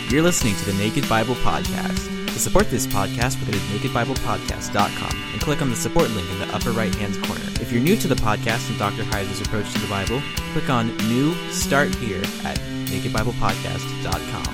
You're listening to the Naked Bible Podcast. To support this podcast, visit nakedbiblepodcast.com and click on the support link in the upper right-hand corner. If you're new to the podcast and Dr. Heiser's approach to the Bible, click on New Start Here at nakedbiblepodcast.com.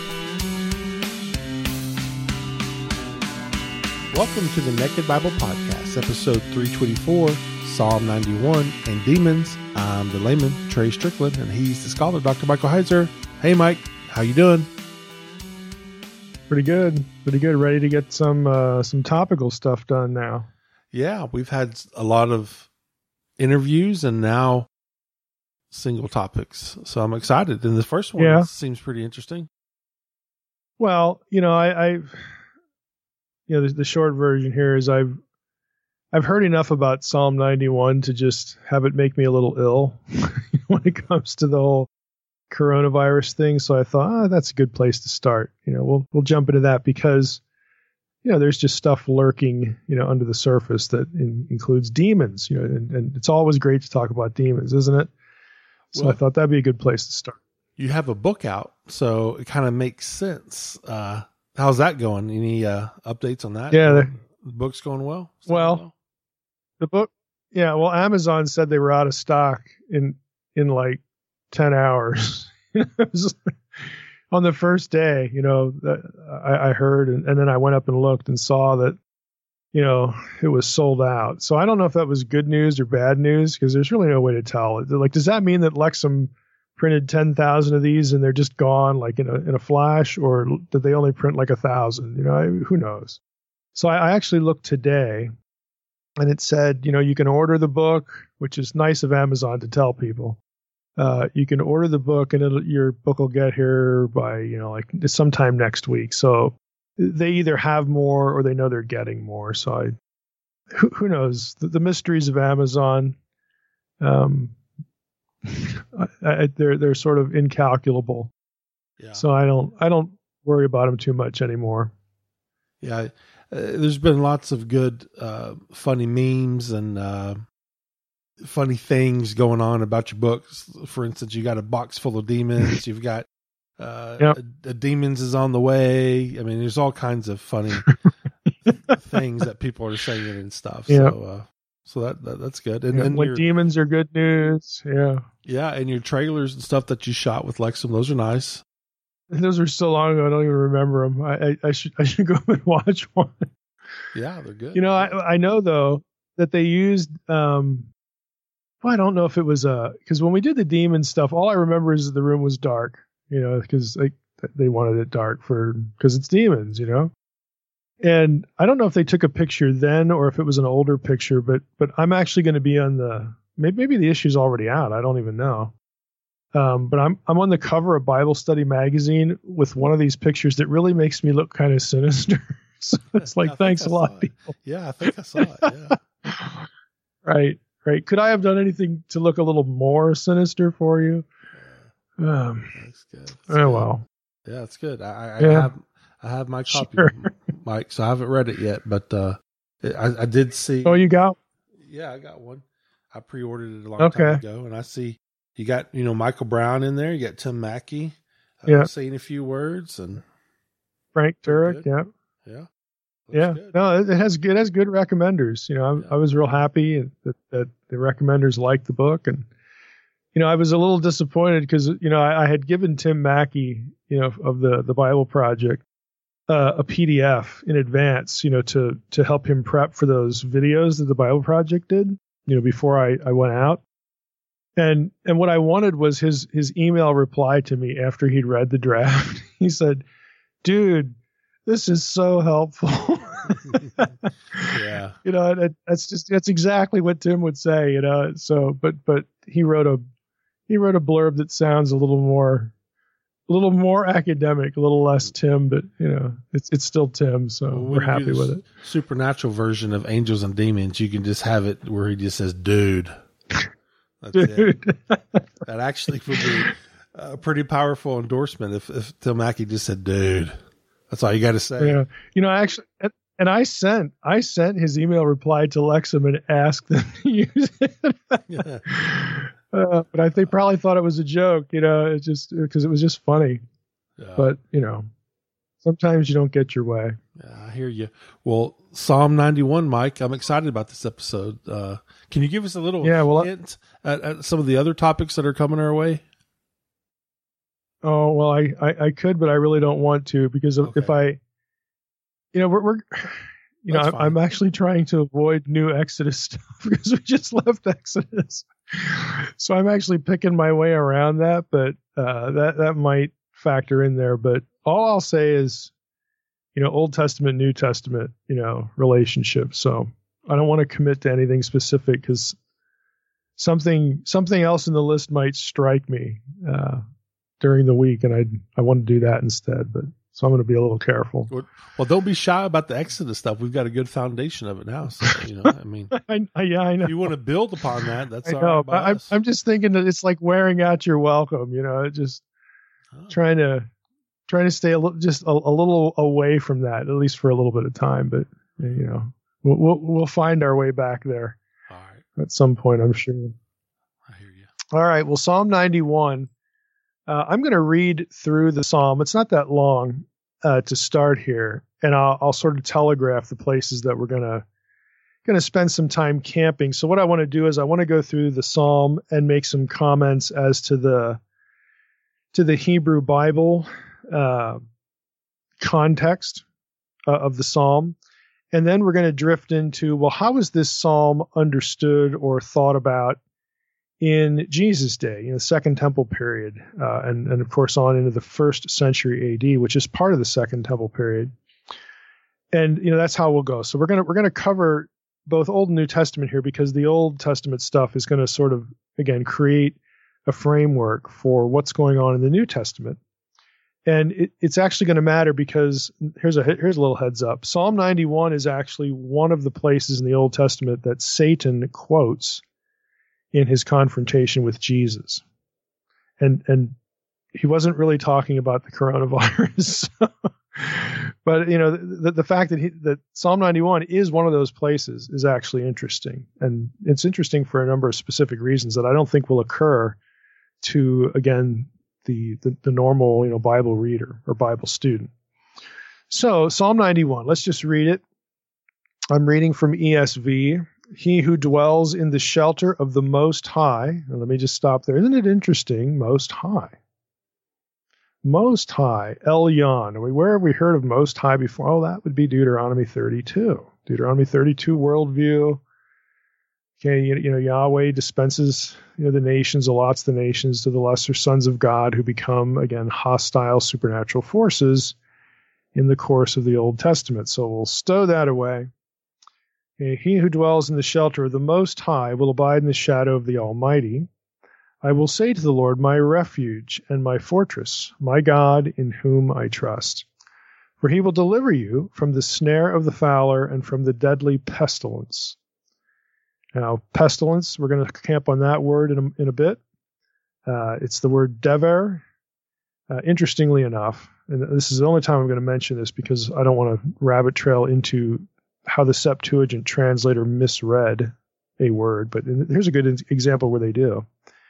Welcome to the Naked Bible Podcast, episode 324, Psalm 91, and Demons. I'm the layman, Trey Strickland, and he's the scholar, Dr. Michael Heiser. Hey, Mike, how you doing? Pretty good. Ready to get some topical stuff done now. Yeah, we've had a lot of interviews and now single topics, so I'm excited. And the first one seems pretty interesting. Well, the short version here is I've heard enough about Psalm 91 to just have it make me a little ill when it comes to the whole coronavirus thing. So I thought, that's a good place to start. We'll jump into that because, there's just stuff lurking, under the surface that includes demons, and it's always great to talk about demons, isn't it? So I thought that'd be a good place to start. You have a book out, so it kind of makes sense. How's that going? Any updates on that? Yeah. The book's going well? The book, Amazon said they were out of stock in like 10 hours. It was on the first day, that I heard, and then I went up and looked and saw that, it was sold out. So I don't know if that was good news or bad news, because there's really no way to tell. Like, does that mean that Lexham printed 10,000 of these and they're just gone like in a flash, or did they only print like 1,000? Who knows? So I actually looked today, and it said, you can order the book, which is nice of Amazon to tell people. You can order the book, and your book will get here by, sometime next week. So they either have more or they know they're getting more. So who knows? The mysteries of Amazon, they're sort of incalculable. Yeah. So I don't worry about them too much anymore. Yeah. There's been lots of good, funny memes and, funny things going on about your books. For instance, you got a box full of demons. You've got a demons is on the way. I mean, there's all kinds of funny things that people are saying and stuff. Yep. So that's good. And when demons are good news. Yeah. Yeah. And your trailers and stuff that you shot with Lexham, those are nice. Those are so long ago, I don't even remember them. I should go and watch one. Yeah, they're good. I know though that they used, I don't know if it was because when we did the demon stuff, all I remember is the room was dark, because they wanted it dark because it's demons, And I don't know if they took a picture then or if it was an older picture, but I'm actually going to be on maybe the issue's already out. I don't even know. But I'm on the cover of Bible Study magazine with one of these pictures that really makes me look kind of sinister. So it's like, thanks a lot, people. Yeah, I think I saw it. Yeah. Right. Could I have done anything to look a little more sinister for you? That's good. Well. Yeah, it's good. I have my copy, sure. Mike, so I haven't read it yet, but I did see. Oh, you got? Yeah, I got one. I pre-ordered it a long time ago, and I see you got Michael Brown in there. You got Tim Mackey, saying a few words, and Frank Turek. Yeah. Good. No, it has good recommenders. I was real happy that the recommenders liked the book, and I was a little disappointed because I had given Tim Mackey of the Bible Project a PDF in advance to help him prep for those videos that the Bible Project did before I went out, and what I wanted was his email reply to me after he'd read the draft. He said, "Dude, this is so helpful." Yeah. That's exactly what Tim would say, So, but he wrote a blurb that sounds a little more academic, a little less Tim, but it's still Tim, so we're happy with it. Supernatural version of Angels and Demons, you can just have it where he just says, "Dude." That's Dude. It. That actually would be a pretty powerful endorsement if Tim Mackey just said, "Dude." That's all you got to say. Yeah. Actually, and I sent his email reply to Lexham and asked them to use it. Yeah. But I think probably thought it was a joke, it's just because it was just funny. But, sometimes you don't get your way. Yeah, I hear you. Well, Psalm 91, Mike, I'm excited about this episode. Can you give us a little hint at some of the other topics that are coming our way? Oh, well, I could, but I really don't want to, because if I, I'm actually trying to avoid new Exodus stuff because we just left Exodus. So I'm actually picking my way around that, but that might factor in there. But all I'll say is, Old Testament, New Testament, relationship. So I don't want to commit to anything specific because something else in the list might strike me during the week, and I want to do that instead. But so I'm going to be a little careful. Well, don't be shy about the Exodus stuff. We've got a good foundation of it now. So, I mean, I know. If you want to build upon that, that's I know. all right. I'm just thinking that it's like wearing out your welcome. Just trying to stay a little away from that, at least for a little bit of time. But we'll find our way back there. All right. At some point, I'm sure. I hear you. All right. Well, Psalm 91. I'm going to read through the psalm. It's not that long to start here, and I'll sort of telegraph the places that we're going to spend some time camping. So what I want to do is I want to go through the psalm and make some comments as to the Hebrew Bible context of the psalm, and then we're going to drift into, well, how is this psalm understood or thought about in Jesus' day, the Second Temple period, and of course on into the 1st century AD, which is part of the Second Temple period. And that's how we'll go. So we're gonna cover both Old and New Testament here, because the Old Testament stuff is going to sort of again create a framework for what's going on in the New Testament. And it's actually going to matter because here's a little heads up. Psalm 91 is actually one of the places in the Old Testament that Satan quotes in his confrontation with Jesus. And he wasn't really talking about the coronavirus. But the fact that Psalm 91 is one of those places is actually interesting. And it's interesting for a number of specific reasons that I don't think will occur to, again, the normal, Bible reader or Bible student. So Psalm 91, let's just read it. I'm reading from ESV. He who dwells in the shelter of the Most High. And let me just stop there. Isn't it interesting? Most High. Most High. Elyon. Where have we heard of Most High before? Oh, that would be Deuteronomy 32. Deuteronomy 32 worldview. Okay, Yahweh dispenses the nations, allots the nations to the lesser sons of God who become, again, hostile supernatural forces in the course of the Old Testament. So we'll stow that away. He who dwells in the shelter of the Most High will abide in the shadow of the Almighty. I will say to the Lord, my refuge and my fortress, my God in whom I trust. For he will deliver you from the snare of the fowler and from the deadly pestilence. Now, pestilence, we're going to camp on that word in a bit. It's the word dever. Interestingly enough, and this is the only time I'm going to mention this because I don't want to rabbit trail into how the Septuagint translator misread a word, but here's a good example where they do.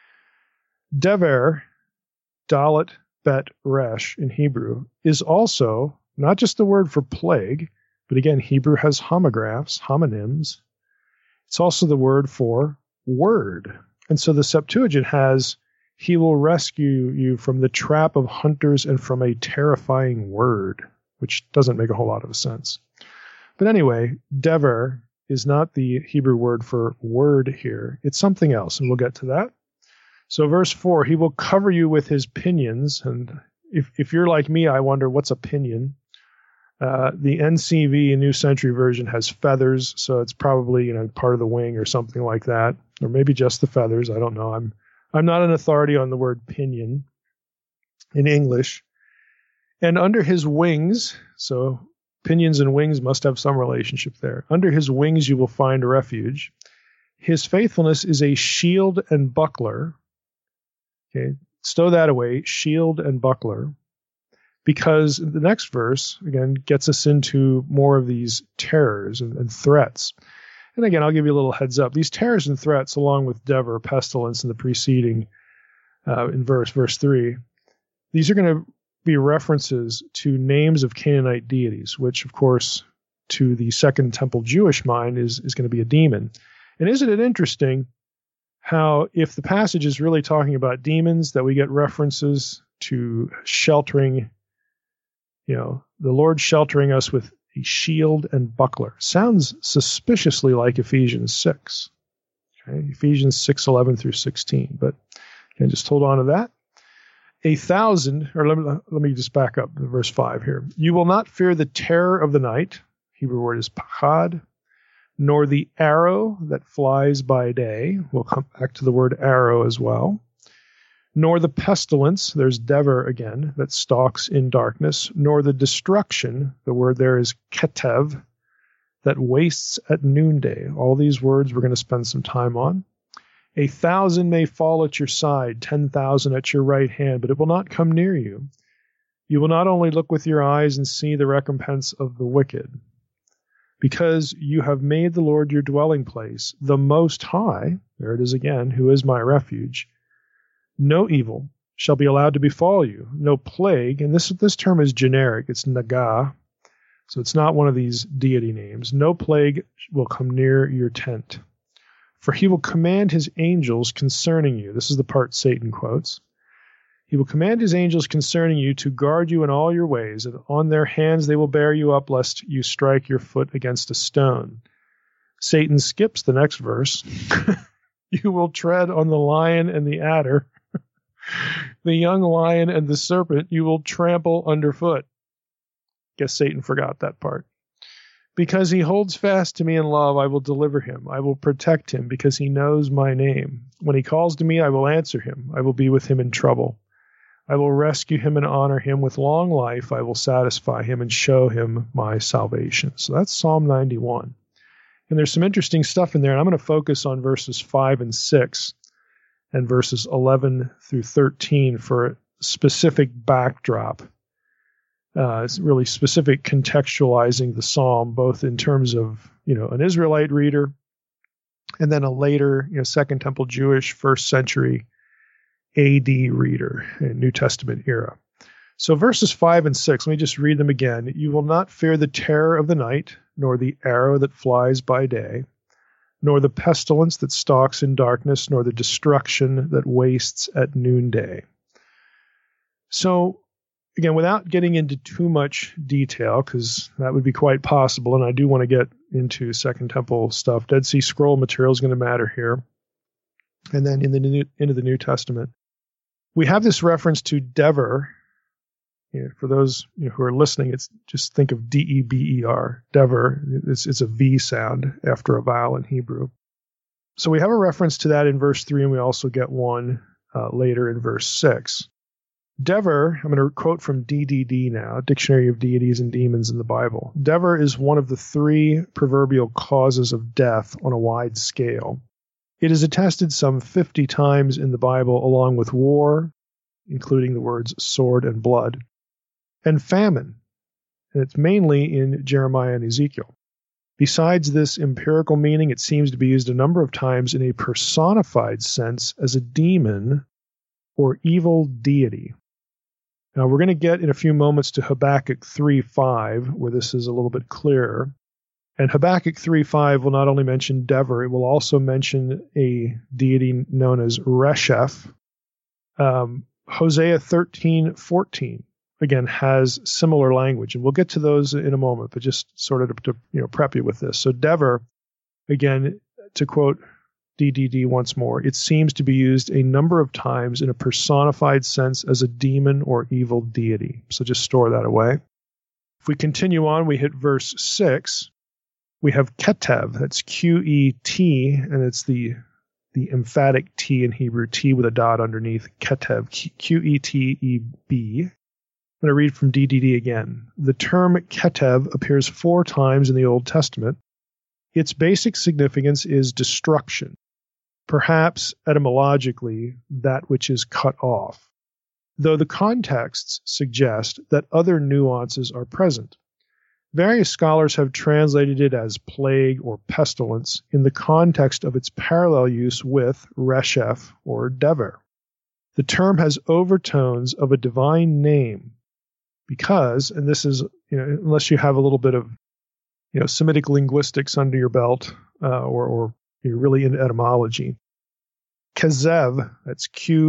Dever, Dalet Bet Resh in Hebrew, is also not just the word for plague, but again, Hebrew has homographs, homonyms. It's also the word for word. And so the Septuagint has, he will rescue you from the trap of hunters and from a terrifying word, which doesn't make a whole lot of sense. But anyway, dever is not the Hebrew word for word here. It's something else, and we'll get to that. So verse 4, he will cover you with his pinions. And if you're like me, I wonder, what's a pinion? The NCV, New Century Version, has feathers, so it's probably part of the wing or something like that, or maybe just the feathers. I don't know. I'm not an authority on the word pinion in English. And under his wings, so pinions and wings must have some relationship there. Under his wings you will find refuge. His faithfulness is a shield and buckler. Okay, stow that away, shield and buckler. Because the next verse, again, gets us into more of these terrors and threats. And again, I'll give you a little heads up. These terrors and threats, along with dever, pestilence, and the preceding in verse 3, these are going to be references to names of Canaanite deities, which, of course, to the Second Temple Jewish mind is going to be a demon. And isn't it interesting how, if the passage is really talking about demons, that we get references to sheltering, the Lord sheltering us with a shield and buckler? Sounds suspiciously like Ephesians 6. Okay? Ephesians 6:11 through 16. But just hold on to that. 1,000, or let me just back up to verse 5 here. You will not fear the terror of the night. Hebrew word is pachad. Nor the arrow that flies by day. We'll come back to the word arrow as well. Nor the pestilence, there's dever again, that stalks in darkness. Nor the destruction, the word there is ketev, that wastes at noonday. All these words we're going to spend some time on. 1,000 may fall at your side, 10,000 at your right hand, but it will not come near you. You will not only look with your eyes and see the recompense of the wicked, because you have made the Lord your dwelling place, the Most High, there it is again, who is my refuge. No evil shall be allowed to befall you, no plague, and this term is generic, it's naga, so it's not one of these deity names. No plague will come near your tent. For he will command his angels concerning you. This is the part Satan quotes. He will command his angels concerning you to guard you in all your ways, and on their hands they will bear you up, lest you strike your foot against a stone. Satan skips the next verse. You will tread on the lion and the adder, the young lion and the serpent you will trample underfoot. Guess Satan forgot that part. Because he holds fast to me in love, I will deliver him. I will protect him because he knows my name. When he calls to me, I will answer him. I will be with him in trouble. I will rescue him and honor him. With long life, I will satisfy him and show him my salvation. So that's Psalm 91. And there's some interesting stuff in there. And I'm going to focus on verses 5 and 6 and verses 11 through 13 for a specific backdrop. It's really specific contextualizing the psalm, both in terms of, an Israelite reader and then a later, Second Temple Jewish, first century AD reader, New Testament era. So verses 5 and 6, let me just read them again. You will not fear the terror of the night, nor the arrow that flies by day, nor the pestilence that stalks in darkness, nor the destruction that wastes at noonday. So, again, without getting into too much detail, because that would be quite possible, and I do want to get into Second Temple stuff, Dead Sea Scroll material is going to matter here. And then into the New Testament, we have this reference to Dever. For those who are listening, it's just think of D-E-B-E-R, Dever. It's a V sound after a vowel in Hebrew. So we have a reference to that in verse 3, and we also get one later in verse 6. Dever, I'm going to quote from DDD now, Dictionary of Deities and Demons in the Bible. Dever is one of the 3 proverbial causes of death on a wide scale. It is attested some 50 times in the Bible, along with war, including the words sword and blood, and famine, and it's mainly in Jeremiah and Ezekiel. Besides this empirical meaning, it seems to be used a number of times in a personified sense as a demon or evil deity. Now, we're going to get in a few moments to Habakkuk 3:5, where this is a little bit clearer. And Habakkuk 3:5 will not only mention Dever, it will also mention a deity known as Resheph. Hosea 13:14, again, has similar language. And we'll get to those in a moment, but just sort of to prep you with this. So Dever, again, to quote DDD once more, it seems to be used a number of times in a personified sense as a demon or evil deity. So just store that away. If we continue on, we hit verse 6. We have Ketev, that's Q-E-T, and it's the emphatic T in Hebrew, T with a dot underneath, Ketev, Q-E-T-E-B. I'm going to read from DDD again. The term Ketev appears 4 times in the Old Testament. Its basic significance is destruction, perhaps etymologically that which is cut off, though the contexts suggest that other nuances are present. Various scholars have translated it as plague or pestilence in the context of its parallel use with Resheph or Dever. The term has overtones of a divine name because, and this is, unless you have a little bit of, Semitic linguistics under your belt, or you're really into etymology, Kezev, that's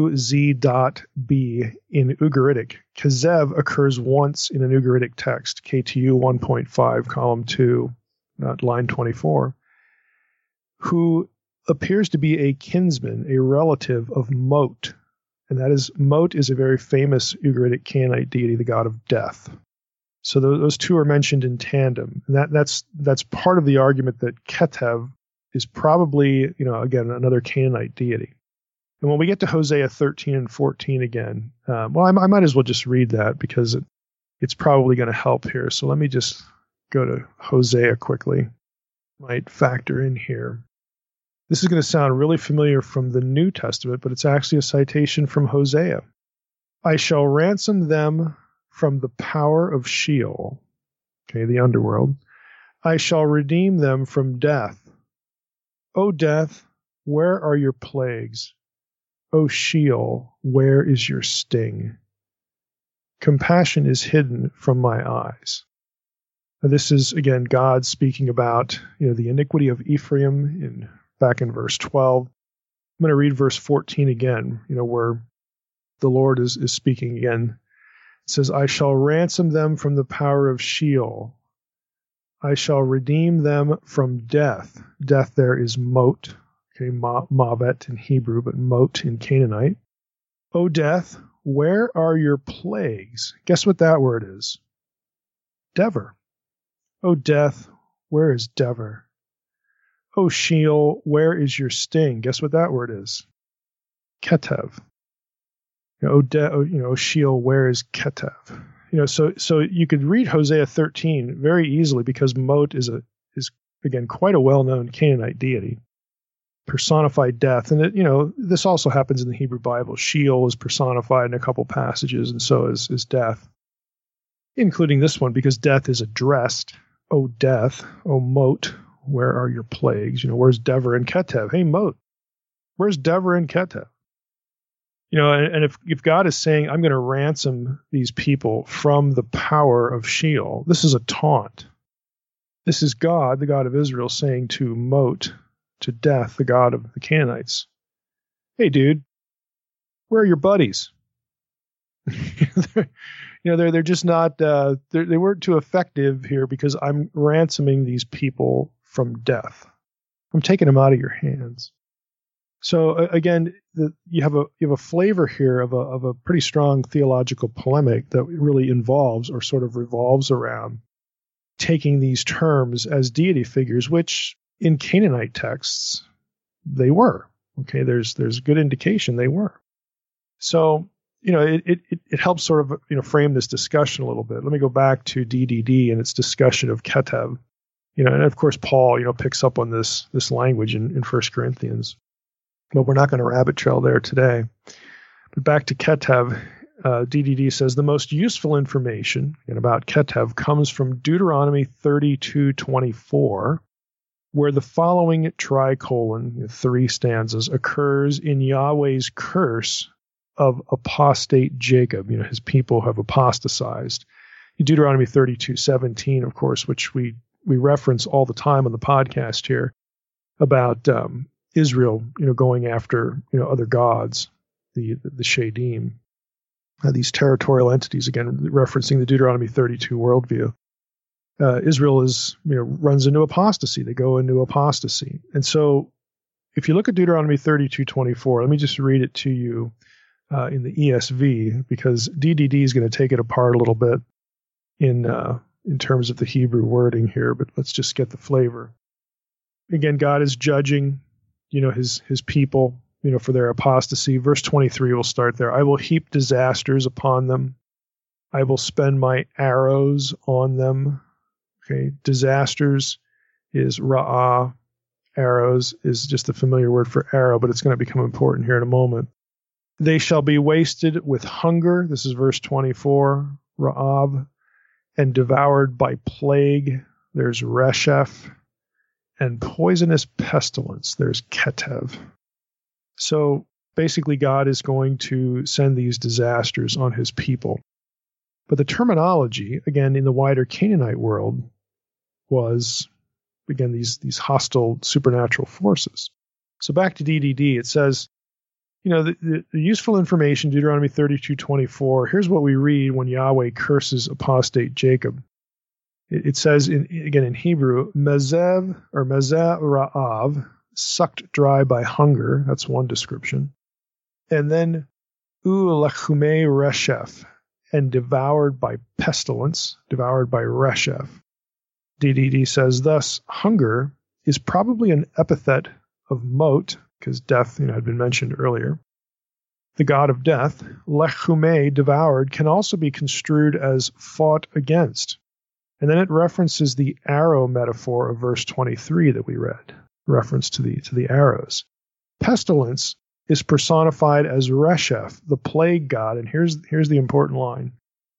QZ.B in Ugaritic. Kezev occurs once in an Ugaritic text, KTU 1.5, column 2, line 24, who appears to be a kinsman, a relative of Mot. And that is, Mot is a very famous Ugaritic Canaanite deity, the god of death. So those two are mentioned in tandem. And that's part of the argument that Ketev is probably, again, another Canaanite deity. And when we get to Hosea 13 and 14 again, I might as well just read that because it's probably going to help here. So let me just go to Hosea quickly. Might factor in here. This is going to sound really familiar from the New Testament, but it's actually a citation from Hosea. I shall ransom them from the power of Sheol, okay, the underworld. I shall redeem them from death. O death, where are your plagues? O Sheol, where is your sting? Compassion is hidden from my eyes. Now, this is, again, God speaking about the iniquity of Ephraim back in verse 12. I'm going to read verse 14 again, where the Lord is speaking again. It says, I shall ransom them from the power of Sheol. I shall redeem them from death. Death there is Mot, okay, Mavet in Hebrew, but Mot in Canaanite. O death, where are your plagues? Guess what that word is? Dever. O death, where is Dever? O Sheol, where is your sting? Guess what that word is? Ketev. O Sheol, where is Ketev? So you could read Hosea 13 very easily because Mot is again quite a well-known Canaanite deity, personified death, and this also happens in the Hebrew Bible. Sheol is personified in a couple passages, and so is death, including this one because death is addressed. O death, O Mot, where are your plagues? Where's Dever and Ketev? Hey Mot, where's Dever and Ketev? And if God is saying, I'm going to ransom these people from the power of Sheol, this is a taunt. This is God, the God of Israel, saying to Mot, to death, the God of the Canaanites, hey, dude, where are your buddies? They're just not, they weren't too effective here because I'm ransoming these people from death. I'm taking them out of your hands. So again, you have a flavor here of a pretty strong theological polemic that really involves or sort of revolves around taking these terms as deity figures, which in Canaanite texts they were. Okay, there's good indication they were. So it helps sort of frame this discussion a little bit. Let me go back to DDD and its discussion of Ketev. And of course Paul picks up on this language in 1 Corinthians. But we're not going to rabbit trail there today. But back to Ketev, DDD says the most useful information about Ketev comes from Deuteronomy 32:24, where the following tricolon, 3 stanzas, occurs in Yahweh's curse of apostate Jacob. His people have apostatized. Deuteronomy 32:17, of course, which we reference all the time on the podcast here about Israel, going after other gods, the Shadim, these territorial entities. Again, referencing the Deuteronomy 32 worldview. Israel runs into apostasy. They go into apostasy, and so if you look at Deuteronomy 32:24, let me just read it to you in the ESV because DDD is going to take it apart a little bit in terms of the Hebrew wording here. But let's just get the flavor. Again, God is judging his people, for their apostasy. Verse 23 will start there. I will heap disasters upon them. I will spend my arrows on them. Okay. Disasters is ra'ah. Arrows is just a familiar word for arrow, but it's going to become important here in a moment. They shall be wasted with hunger. This is verse 24. Ra'ab. And devoured by plague. There's resheph. And poisonous pestilence, there's Ketev. So basically God is going to send these disasters on his people. But the terminology, again, in the wider Canaanite world was, again, these hostile supernatural forces. So back to DDD, it says, the useful information, Deuteronomy 32:24, here's what we read when Yahweh curses apostate Jacob. It says, again in Hebrew, Mezev or Mezeh Ra'av, sucked dry by hunger. That's one description. And then U'lechumei Reshef, and devoured by pestilence, devoured by Reshef. DDD says, thus, hunger is probably an epithet of Mot, because death had been mentioned earlier. The god of death, Lechumei, devoured, can also be construed as fought against. And then it references the arrow metaphor of verse 23 that we read, reference to the arrows. Pestilence is personified as Reshef, the plague god, and here's the important line.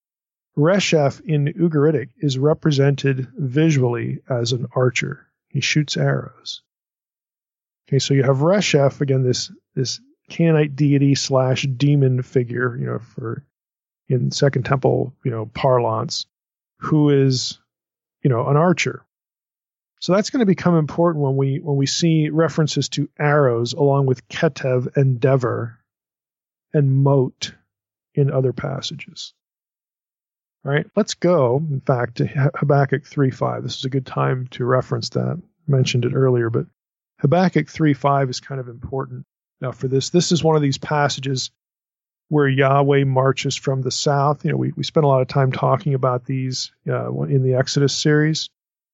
Reshef in Ugaritic is represented visually as an archer. He shoots arrows. Okay, so you have Reshef, again, this Canaanite deity / demon figure, for in Second Temple, parlance, who is, an archer. So that's going to become important when we see references to arrows along with Ketev and Dever and Mot in other passages. All right, let's go, in fact, to Habakkuk 3:5. This is a good time to reference that. I mentioned it earlier, but Habakkuk 3:5 is kind of important now for this. This is one of these passages where Yahweh marches from the south. We spent a lot of time talking about these in the Exodus series.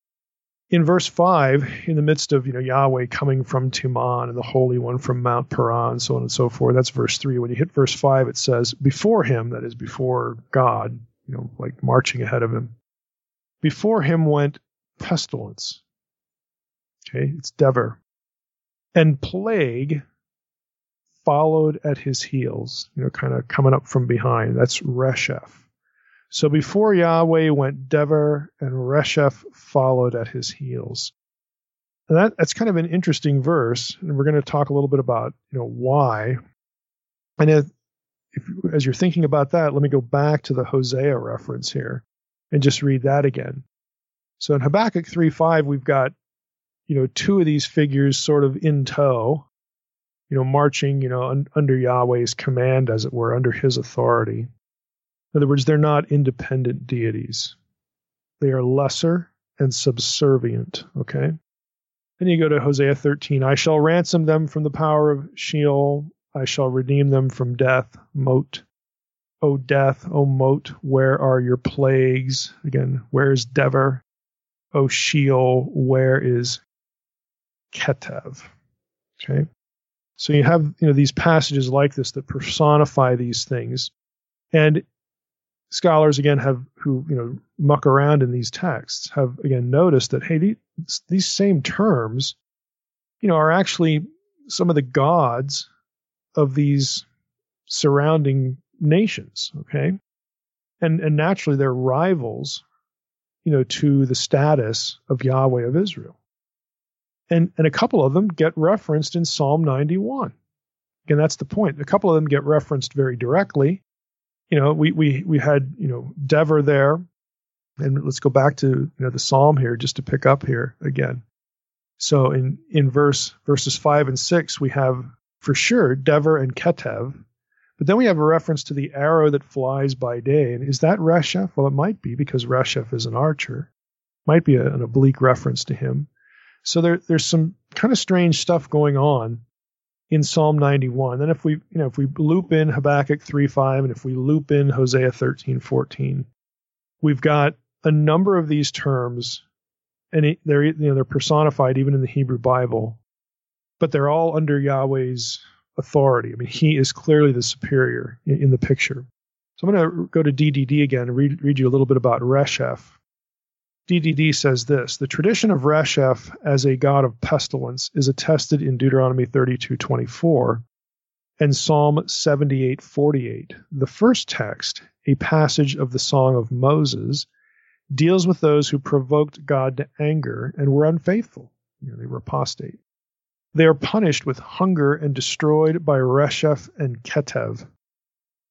In verse 5, in the midst of Yahweh coming from Teman and the Holy One from Mount Paran, so on and so forth, that's verse 3. When you hit verse 5, it says, before him, that is before God, like marching ahead of him, before him went pestilence. Okay, it's Dever. And plague followed at his heels, kind of coming up from behind. That's Reshef. So before Yahweh went Dever, and Reshef followed at his heels. And that's kind of an interesting verse, and we're going to talk a little bit about why. And as you're thinking about that, let me go back to the Hosea reference here and just read that again. So in Habakkuk 3:5, we've got two of these figures sort of in tow, marching, under Yahweh's command, as it were, under his authority. In other words, they're not independent deities. They are lesser and subservient, okay? Then you go to Hosea 13. I shall ransom them from the power of Sheol. I shall redeem them from death. Mot. O death, O Mot, where are your plagues? Again, where is Dever? O Sheol, where is Ketev? Okay? So you have these passages like this that personify these things. And scholars, again, who muck around in these texts have, again, noticed that, hey, these same terms, are actually some of the gods of these surrounding nations, okay? And naturally they're rivals, to the status of Yahweh of Israel. And a couple of them get referenced in Psalm 91. Again, that's the point. A couple of them get referenced very directly. We had, Dever there. And let's go back to, the Psalm here just to pick up here again. So in verses 5 and 6, we have for sure Dever and Ketev. But then we have a reference to the arrow that flies by day. And is that Reshef? Well, it might be, because Reshef is an archer. Might be an oblique reference to him. So there's some kind of strange stuff going on in Psalm 91. Then if we loop in Habakkuk 3:5, and if we loop in Hosea 13:14, we've got a number of these terms, and they're personified even in the Hebrew Bible, but they're all under Yahweh's authority. I mean, he is clearly the superior in the picture. So I'm going to go to DDD again and read you a little bit about Reshef. DDD says this: the tradition of Reshef as a god of pestilence is attested in Deuteronomy 32:24 and Psalm 78:48. The first text, a passage of the Song of Moses, deals with those who provoked God to anger and were unfaithful. They were apostate. They are punished with hunger and destroyed by Reshef and Ketev.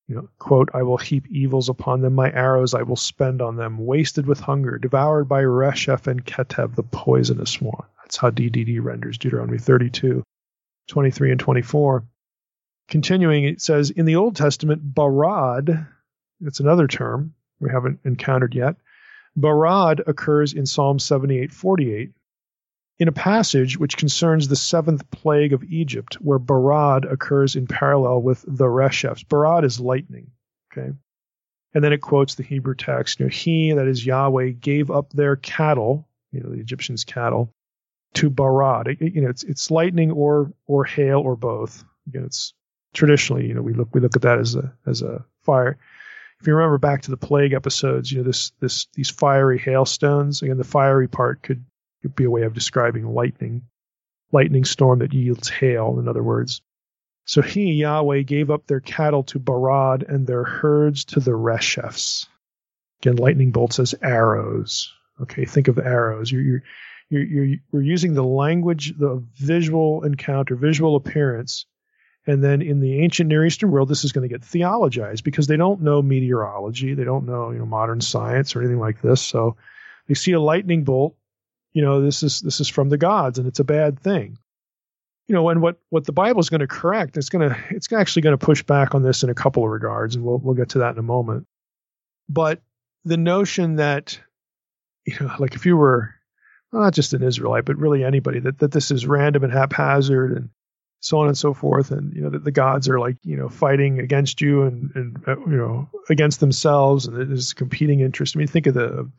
Quote, I will heap evils upon them. My arrows I will spend on them, wasted with hunger, devoured by Resheph and Ketev, the poisonous one. That's how DDD renders Deuteronomy 32, 23 and 24. Continuing, it says, in the Old Testament, barad, it's another term we haven't encountered yet. Barad occurs in Psalm 78:48 in a passage which concerns the seventh plague of Egypt, where barad occurs in parallel with the Reshefs. Barad is lightning, okay? And then it quotes the Hebrew text, he, that is Yahweh, gave up their cattle, the Egyptians' cattle, to barad. It's lightning or hail or both. Again, it's traditionally, we look at that as a fire. If you remember back to the plague episodes, these fiery hailstones. Again, the fiery part could be a way of describing lightning storm that yields hail, in other words. So he, Yahweh, gave up their cattle to barad and their herds to the Reshefs. Again, lightning bolts as arrows. Okay, think of arrows. We're using the language, the visual encounter, visual appearance. And then in the ancient Near Eastern world, this is going to get theologized because they don't know meteorology. They don't know, modern science or anything like this. So they see a lightning bolt. This is from the gods, and it's a bad thing. And what the Bible is going to correct, it's actually going to push back on this in a couple of regards, and we'll get to that in a moment. But the notion that, like if you were not just an Israelite, but really anybody, that this is random and haphazard and so on and so forth, and that the gods are like fighting against you and against themselves, and there's competing interest. I mean, think of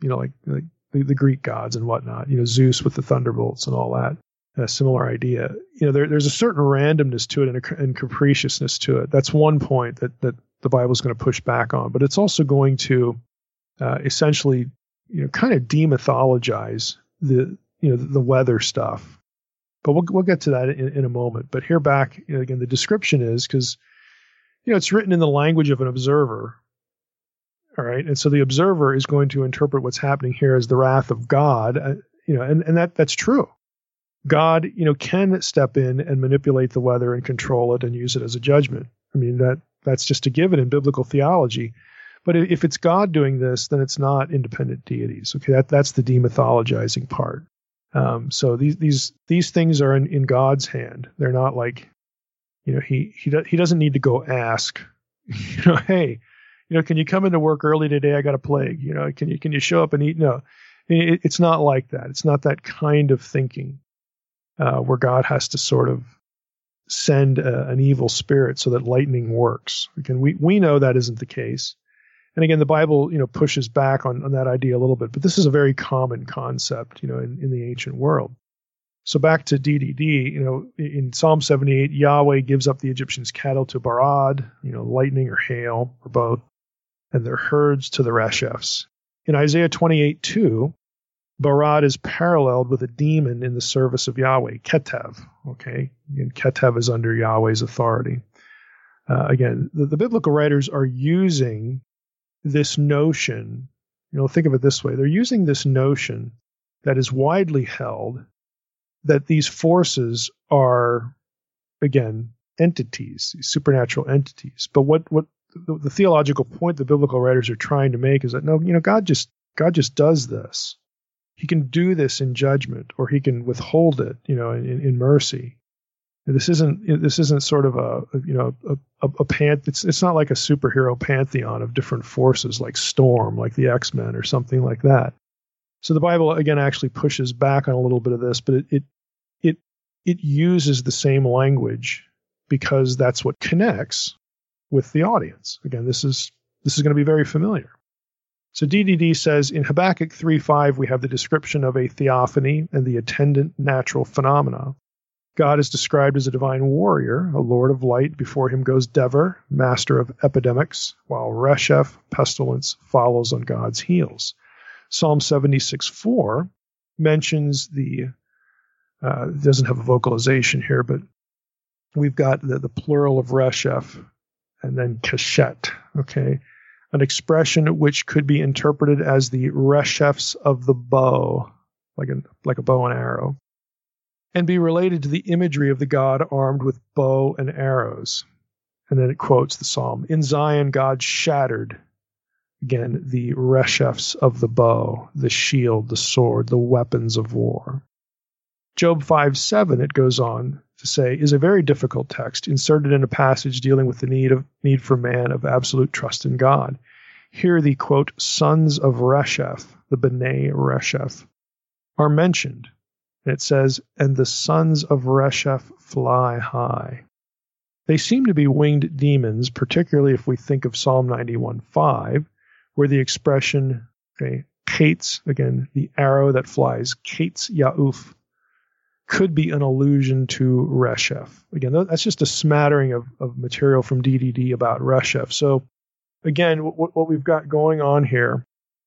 the Greek gods and whatnot, Zeus with the thunderbolts and all that. A similar idea. There's a certain randomness to it and capriciousness to it. That's one point that the Bible is going to push back on, but it's also going to essentially, kind of demythologize the weather stuff. But we'll get to that in a moment. But here back, again, the description is because, it's written in the language of an observer. All right. And so the observer is going to interpret what's happening here as the wrath of God, and that's true. God, can step in and manipulate the weather and control it and use it as a judgment. I mean, that's just a given in biblical theology. But if it's God doing this, then it's not independent deities. Okay. That's the demythologizing part. So these things are in God's hand. They're not like, he doesn't need to go ask, hey, can you come into work early today? I got a plague. Can you show up and eat? No, it's not like that. It's not that kind of thinking where God has to sort of send an evil spirit so that lightning works. Again, we know that isn't the case. And again, the Bible, pushes back on that idea a little bit, but this is a very common concept, in the ancient world. So back to DDD, in Psalm 78, Yahweh gives up the Egyptians' cattle to barad, lightning or hail or both, and their herds to the Reshefs. In Isaiah 28:2, barad is paralleled with a demon in the service of Yahweh, Ketev. Okay, and Ketev is under Yahweh's authority. Again, the biblical writers are using this notion. Think of it this way: they're using this notion that is widely held that these forces are, again, entities, supernatural entities. But what the theological point the biblical writers are trying to make is that no, God just does this. He can do this in judgment, or he can withhold it, in mercy. This isn't sort of it's not like a superhero pantheon of different forces like Storm, like the X-Men or something like that. So the Bible again actually pushes back on a little bit of this, but it uses the same language because that's what connects with the audience. Again, this is going to be very familiar. So DDD says in Habakkuk 3:5 we have the description of a theophany and the attendant natural phenomena. God is described as a divine warrior, a lord of light. Before him goes Dever, master of epidemics, while Resheph, pestilence, follows on God's heels. Psalm 76:4 mentions doesn't have a vocalization here, but we've got the plural of Resheph and then Keshet, okay? An expression which could be interpreted as the Reshefs of the bow, like a bow and arrow, and be related to the imagery of the god armed with bow and arrows. And then it quotes the psalm. In Zion, God shattered, again, the reshefs of the bow, the shield, the sword, the weapons of war. Job 5:7, it goes on to say, is a very difficult text inserted in a passage dealing with the need for man of absolute trust in God. Here the, quote, sons of Resheph, the B'nai Resheph, are mentioned. And it says, and the sons of Resheph fly high. They seem to be winged demons, particularly if we think of Psalm 91:5, where the expression, okay, Kates, again, the arrow that flies, Kates Ya'uf, could be an allusion to Resheph. Again, that's just a smattering of material from DDD about Resheph. So, again, what we've got going on here,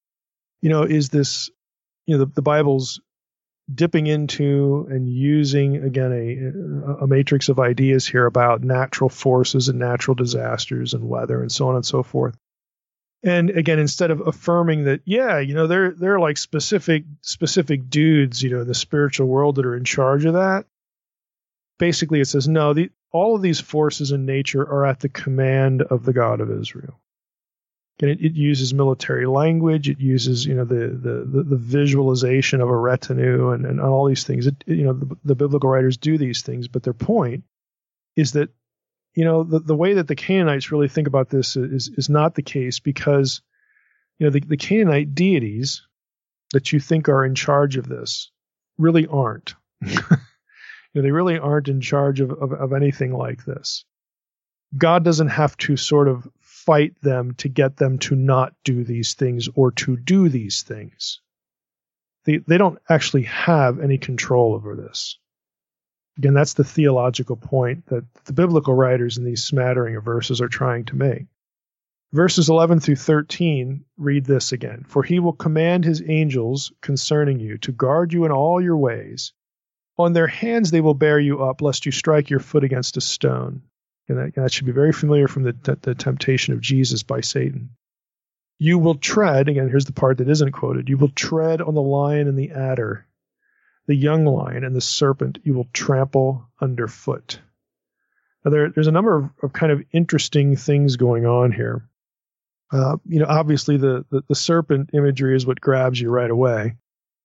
is this, the Bible's dipping into and using, again, a matrix of ideas here about natural forces and natural disasters and weather and so on and so forth. And again, instead of affirming that, they're like specific dudes, in the spiritual world that are in charge of that, basically it says, no, all of these forces in nature are at the command of the God of Israel. And it uses military language. It uses, the visualization of a retinue and all these things. The biblical writers do these things, but their point is that, the way that the Canaanites really think about this is not the case, because, the Canaanite deities that you think are in charge of this really aren't. They really aren't in charge of anything like this. God doesn't have to sort of fight them to get them to not do these things or to do these things. They don't actually have any control over this. Again, that's the theological point that the biblical writers in these smattering of verses are trying to make. Verses 11 through 13 read this again. For he will command his angels concerning you to guard you in all your ways. On their hands they will bear you up, lest you strike your foot against a stone. And that should be very familiar from the temptation of Jesus by Satan. You will tread, again, here's the part that isn't quoted, you will tread on the lion and the adder, the young lion and the serpent you will trample underfoot. Now there's a number of kind of interesting things going on here. Obviously the serpent imagery is what grabs you right away.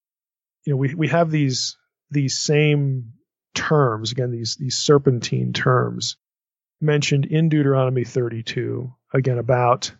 We have these same terms, again, these serpentine terms mentioned in Deuteronomy 32, again, about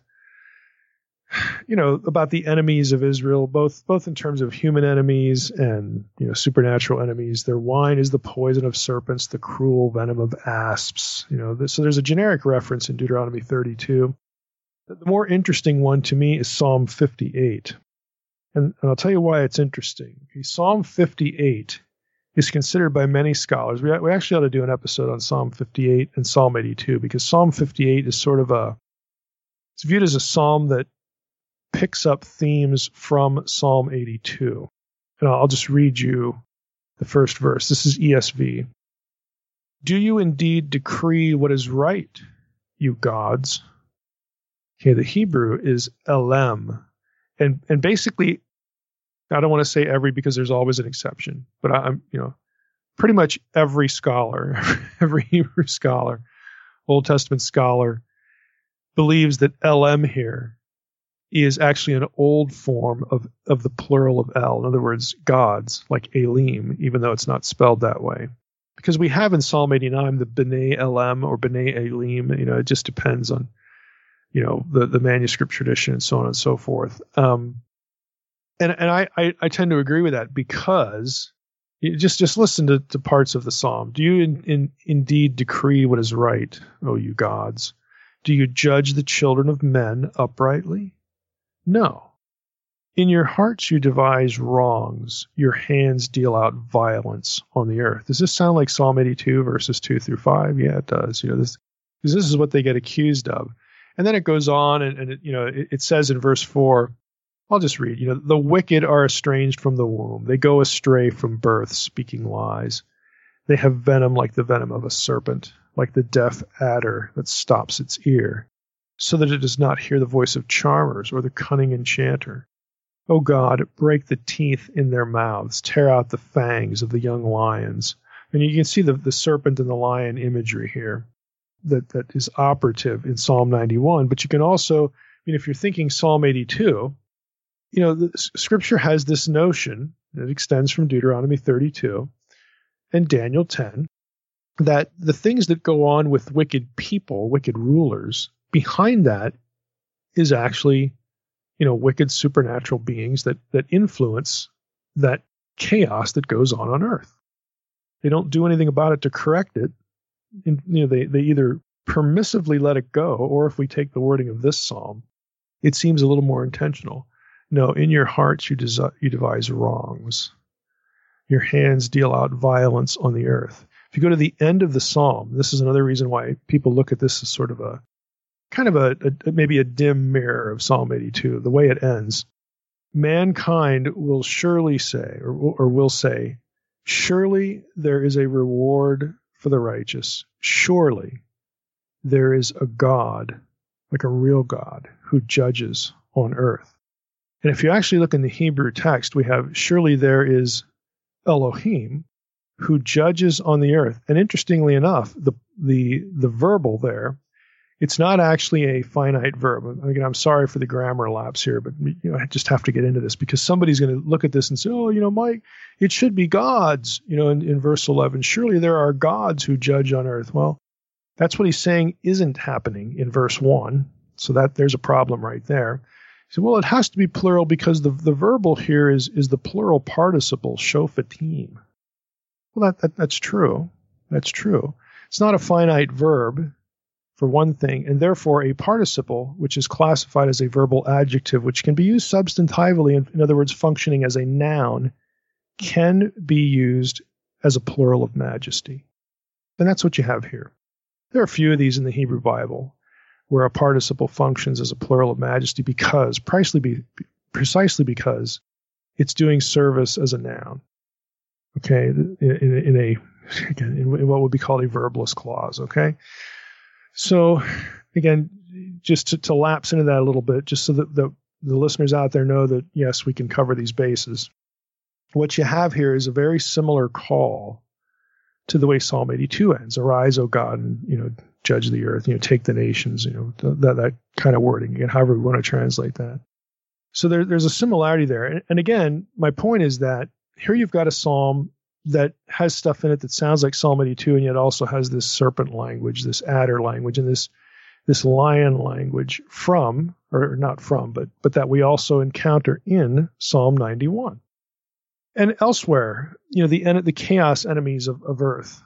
the enemies of Israel, both in terms of human enemies and, supernatural enemies. Their wine is the poison of serpents, the cruel venom of asps. So there's a generic reference in Deuteronomy 32. The more interesting one to me is Psalm 58. And I'll tell you why it's interesting. Psalm 58 is considered by many scholars. We actually ought to do an episode on Psalm 58 and Psalm 82, because Psalm 58 is sort of it's viewed as a psalm that picks up themes from Psalm 82. And I'll just read you the first verse. This is ESV. Do you indeed decree what is right, you gods? Okay, the Hebrew is elem. And basically, I don't want to say every, because there's always an exception, but I'm, pretty much every scholar, every Hebrew scholar, Old Testament scholar, believes that elem here is actually an old form of the plural of El. In other words, gods, like Elim, even though it's not spelled that way. Because we have in Psalm 89 the B'nai Elam or B'nai Elim. It just depends on, the manuscript tradition and so on and so forth. And I tend to agree with that, because just listen to parts of the psalm. Do you indeed decree what is right, O you gods? Do you judge the children of men uprightly? No. In your hearts you devise wrongs. Your hands deal out violence on the earth. Does this sound like Psalm 82 verses 2 through 5? Yeah, it does. This is what they get accused of. And then it goes on and it says in verse 4, I'll just read, the wicked are estranged from the womb. They go astray from birth, speaking lies. They have venom like the venom of a serpent, like the deaf adder that stops its ear, so that it does not hear the voice of charmers or the cunning enchanter. O God, break the teeth in their mouths, tear out the fangs of the young lions. And you can see the serpent and the lion imagery here. that is operative in Psalm 91. But you can also, if you're thinking Psalm 82, the Scripture has this notion that extends from Deuteronomy 32 and Daniel 10, that the things that go on with wicked people, wicked rulers, behind that is actually, wicked supernatural beings that influence that chaos that goes on earth. They don't do anything about it to correct it. They either permissively let it go, or if we take the wording of this psalm, it seems a little more intentional. No, in your hearts you devise wrongs. Your hands deal out violence on the earth. If you go to the end of the psalm, this is another reason why people look at this as sort of a maybe a dim mirror of Psalm 82. The way it ends, mankind will surely say, or will say, surely there is a reward for the righteous. Surely there is a God, like a real God, who judges on earth. And if you actually look in the Hebrew text, we have, surely there is Elohim, who judges on the earth. And interestingly enough, the verbal there, it's not actually a finite verb. Again, I'm sorry for the grammar lapse here, but I just have to get into this because somebody's going to look at this and say, Mike, it should be gods, in verse 11. Surely there are gods who judge on earth. Well, that's what he's saying isn't happening in verse 1. So that there's a problem right there. He said, well, it has to be plural because the verbal here is the plural participle, shophatim. Well, that's true. That's true. It's not a finite verb, for one thing, and therefore a participle, which is classified as a verbal adjective, which can be used substantively, in other words, functioning as a noun, can be used as a plural of majesty. And that's what you have here. There are a few of these in the Hebrew Bible where a participle functions as a plural of majesty precisely because it's doing service as a noun. Okay, in what would be called a verbless clause. Okay. So, again, just to lapse into that a little bit, just so that the listeners out there know that, yes, we can cover these bases. What you have here is a very similar call to the way Psalm 82 ends. Arise, O God, and, judge the earth, take the nations, that kind of wording, again, however we want to translate that. So there's a similarity there. And again, my point is that here you've got a psalm that has stuff in it that sounds like Psalm 82, and yet also has this serpent language, this adder language, and this lion language but that we also encounter in Psalm 91. And elsewhere, the chaos enemies of earth,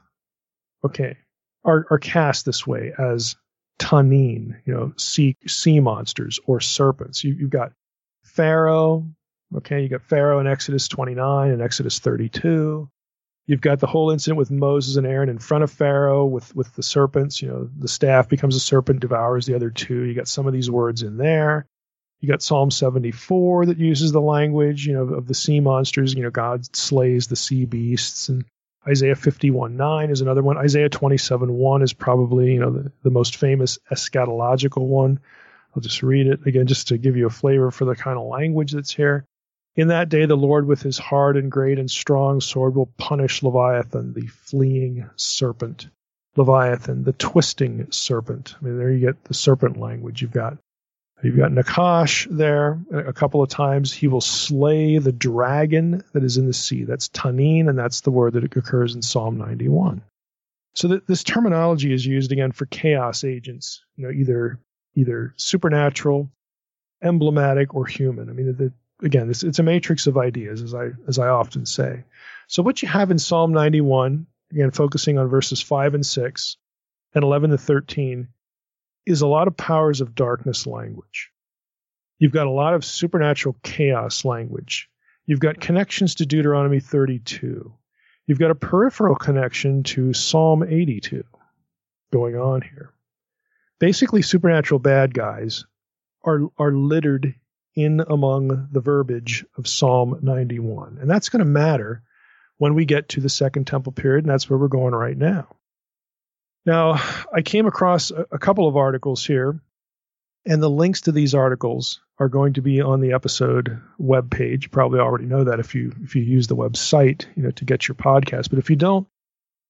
are cast this way as tanin, sea monsters or serpents. You've got Pharaoh, you got Pharaoh in Exodus 29 and Exodus 32. You've got the whole incident with Moses and Aaron in front of Pharaoh with the serpents. The staff becomes a serpent, devours the other two. You got some of these words in there. You got Psalm 74 that uses the language, of the sea monsters. God slays the sea beasts. And Isaiah 51:9 is another one. Isaiah 27:1 is probably, the most famous eschatological one. I'll just read it again, just to give you a flavor for the kind of language that's here. In that day, the Lord with his hard and great and strong sword will punish Leviathan, the fleeing serpent. Leviathan, the twisting serpent. There you get the serpent language. You've got Nakash there a couple of times. He will slay the dragon that is in the sea. That's tanin, and that's the word that occurs in Psalm 91. So this terminology is used again for chaos agents, either supernatural, emblematic, or human. Again, it's a matrix of ideas, as I often say. So what you have in Psalm 91, again, focusing on verses 5 and 6 and 11 to 13, is a lot of powers of darkness language. You've got a lot of supernatural chaos language. You've got connections to Deuteronomy 32. You've got a peripheral connection to Psalm 82 going on here. Basically, supernatural bad guys are littered in among the verbiage of Psalm 91. And that's going to matter when we get to the Second Temple period, and that's where we're going right now. Now, I came across a couple of articles here, and the links to these articles are going to be on the episode webpage. You probably already know that if you use the website, to get your podcast. But if you don't,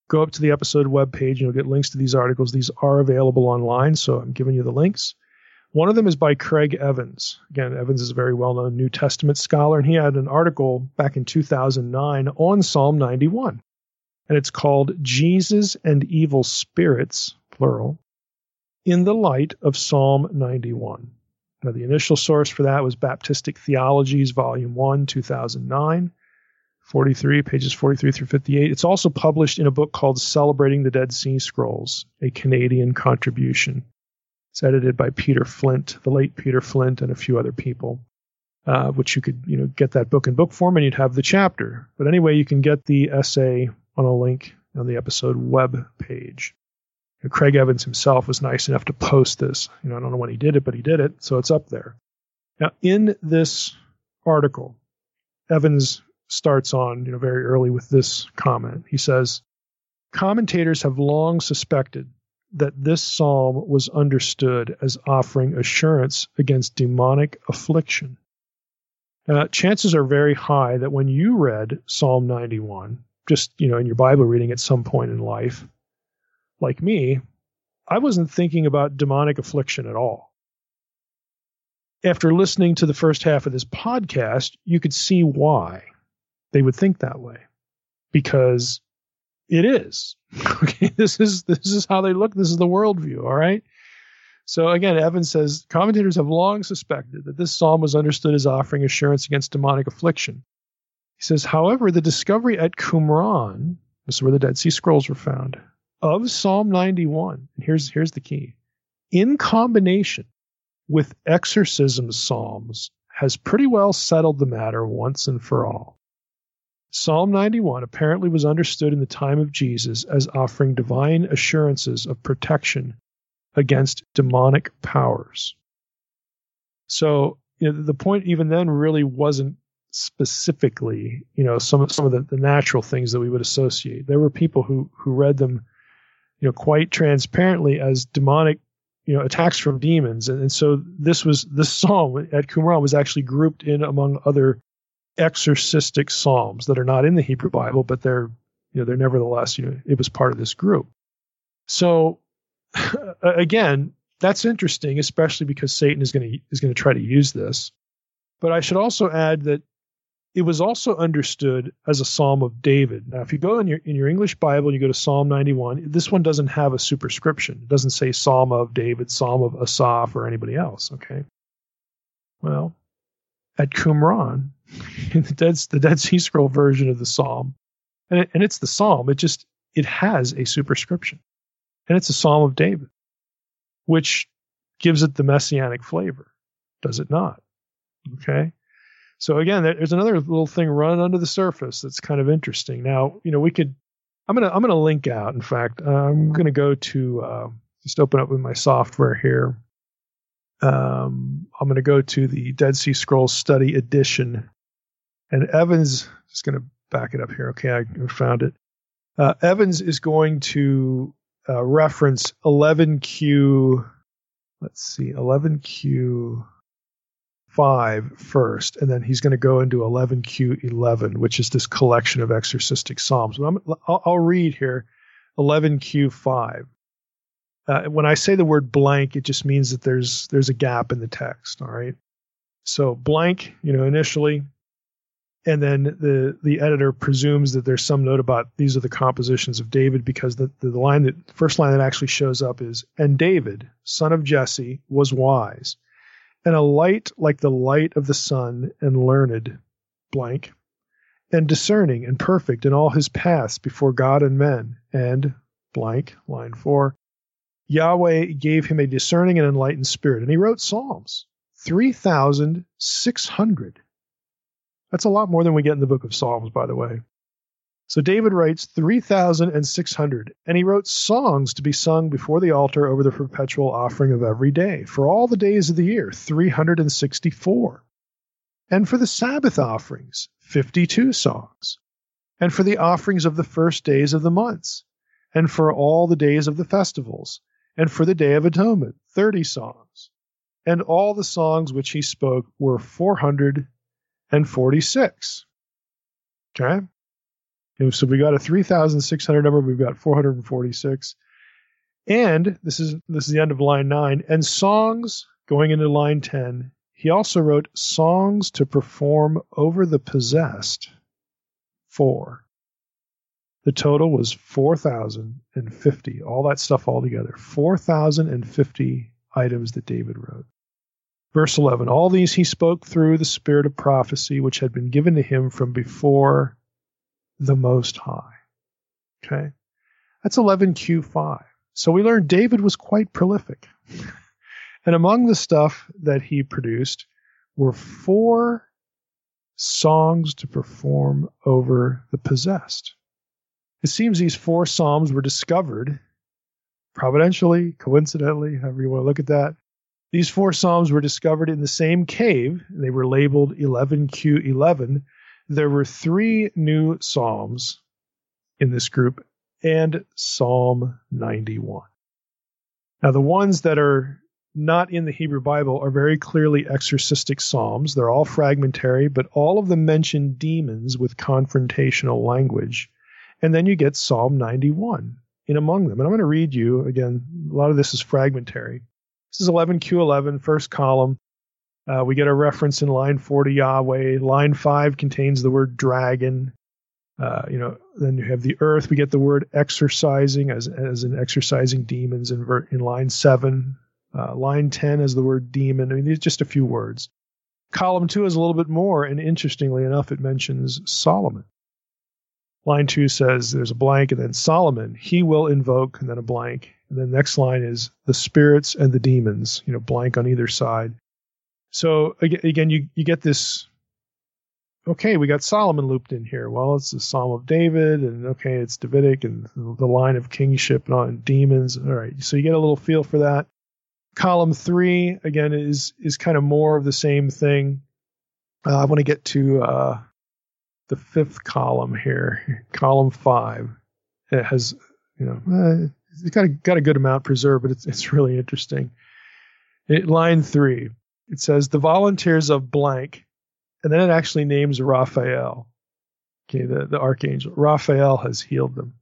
go up to the episode webpage and you'll get links to these articles. These are available online, so I'm giving you the links. One of them is by Craig Evans. Again, Evans is a very well-known New Testament scholar, and he had an article back in 2009 on Psalm 91. And it's called Jesus and Evil Spirits, plural, in the Light of Psalm 91. Now, the initial source for that was Baptistic Theologies, Volume 1, 2009, 43, pages 43 through 58. It's also published in a book called Celebrating the Dead Sea Scrolls, a Canadian contribution. It's edited by Peter Flint, the late Peter Flint, and a few other people, which you could get that book in book form and you'd have the chapter. But anyway, you can get the essay on a link on the episode web page. Craig Evans himself was nice enough to post this. I don't know when he did it, but he did it, so it's up there. Now, in this article, Evans starts on, very early with this comment. He says, commentators have long suspected that this psalm was understood as offering assurance against demonic affliction. Chances are very high that when you read Psalm 91, just, in your Bible reading at some point in life, like me, I wasn't thinking about demonic affliction at all. After listening to the first half of this podcast, you could see why they would think that way. Because it is. Okay, this is how they look. This is the worldview, all right? So again, Evans says, commentators have long suspected that this psalm was understood as offering assurance against demonic affliction. He says, however, the discovery at Qumran, this is where the Dead Sea Scrolls were found, of Psalm 91, and here's the key, in combination with exorcism psalms, has pretty well settled the matter once and for all. Psalm 91 apparently was understood in the time of Jesus as offering divine assurances of protection against demonic powers. So the point even then really wasn't specifically, some of the natural things that we would associate. There were people who read them, quite transparently as demonic, attacks from demons. And so this psalm at Qumran was actually grouped in among other exorcistic psalms that are not in the Hebrew Bible, but they're nevertheless, it was part of this group. So again, that's interesting, especially because Satan is going to try to use this. But I should also add that it was also understood as a Psalm of David. Now, if you go in your English Bible and you go to Psalm 91, this one doesn't have a superscription. It doesn't say Psalm of David, Psalm of Asaph, or anybody else. Okay. Well, at Qumran, in the Dead Sea Scroll version of the Psalm, and it's the Psalm. It has a superscription, and it's a Psalm of David, which gives it the messianic flavor, does it not? Okay. So again, there's another little thing running under the surface that's kind of interesting. Now, I'm gonna link out. In fact, I'm gonna go to just open up with my software here. I'm gonna go to the Dead Sea Scrolls Study Edition, and Evans just gonna back it up here. Okay, I found it. Evans is going to reference 11Q. Let's see, 11Q5 first, and then he's going to go into 11Q11, which is this collection of exorcistic psalms. I'll read here 11Q5. When I say the word blank, it just means that there's a gap in the text. All right. So blank, initially, and then the editor presumes that there's some note about these are the compositions of David, because the first line that actually shows up is, and David, son of Jesse, was wise, and a light like the light of the sun, and learned, blank, and discerning and perfect in all his paths before God and men, and blank, line 4, Yahweh gave him a discerning and enlightened spirit, and he wrote psalms, 3,600. That's a lot more than we get in the book of Psalms, by the way. So David writes 3,600, and he wrote songs to be sung before the altar over the perpetual offering of every day, for all the days of the year, 364. And for the Sabbath offerings, 52 songs. And for the offerings of the first days of the months. And for all the days of the festivals. And for the Day of Atonement, 30 songs. And all the songs which he spoke were 446. Okay? And so we got a 3,600 number. We've got 446. And this is the end of line 9. And songs, going into line 10, he also wrote songs to perform over the possessed 4. The total was 4,050. All that stuff all together. 4,050 items that David wrote. Verse 11, all these he spoke through the spirit of prophecy, which had been given to him from before the Most High. Okay? That's 11Q5. So we learned David was quite prolific. And among the stuff that he produced were 4 songs to perform over the possessed. It seems these 4 psalms were discovered providentially, coincidentally, however you want to look at that. These 4 psalms were discovered in the same cave. They were labeled 11Q11. There were 3 new psalms in this group and Psalm 91. Now, the ones that are not in the Hebrew Bible are very clearly exorcistic psalms. They're all fragmentary, but all of them mention demons with confrontational language. And then you get Psalm 91 in among them. And I'm going to read you, again, a lot of this is fragmentary. This is 11Q11, first column. We get a reference in line 4 to Yahweh. Line 5 contains the word dragon. Then you have the earth. We get the word exorcising as in exorcising demons in line 7. Line 10 is the word demon. I mean, these are just a few words. Column 2 is a little bit more, and interestingly enough, it mentions Solomon. Line 2 says there's a blank, and then Solomon, he will invoke, and then a blank. And then the next line is the spirits and the demons, blank on either side. So again, you get this, okay, we got Solomon looped in here. Well, it's the Psalm of David, and okay, it's Davidic, and the line of kingship and demons. All right, so you get a little feel for that. Column 3, again, is kind of more of the same thing. I want to get to the 5th column here, column 5. It has, it's got a good amount preserved, but it's really interesting. Line 3, it says the volunteers of blank, and then it actually names Raphael. Okay, the archangel. Raphael has healed them.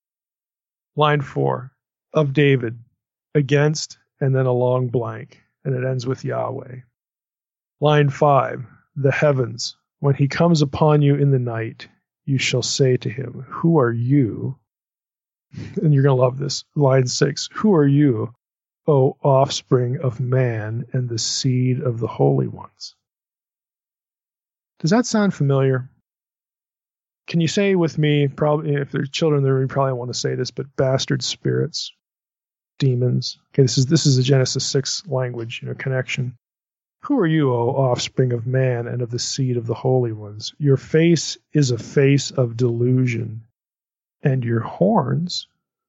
Line 4, of David, against, and then a long blank, and it ends with Yahweh. Line 5, the heavens, when he comes upon you in the night, you shall say to him, who are you? And you're going to love this. Line 6, who are you, O offspring of man and the seed of the holy ones? Does that sound familiar? Can you say with me, probably if there's children there, we probably want to say this, but bastard spirits, demons. Okay, this is a Genesis 6 language, connection. Who are you, O offspring of man and of the seed of the holy ones? Your face is a face of delusion, and your horns,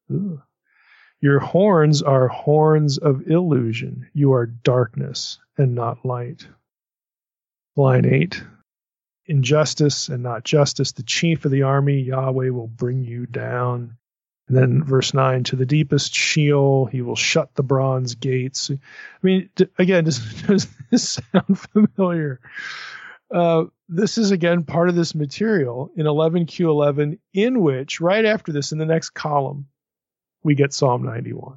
your horns are horns of illusion. You are darkness and not light. Line 8, injustice and not justice. The chief of the army, Yahweh, will bring you down. And then verse 9, to the deepest Sheol, he will shut the bronze gates. I mean, again, does this sound familiar? This is, again, part of this material in 11Q11, in which, right after this, in the next column, we get Psalm 91.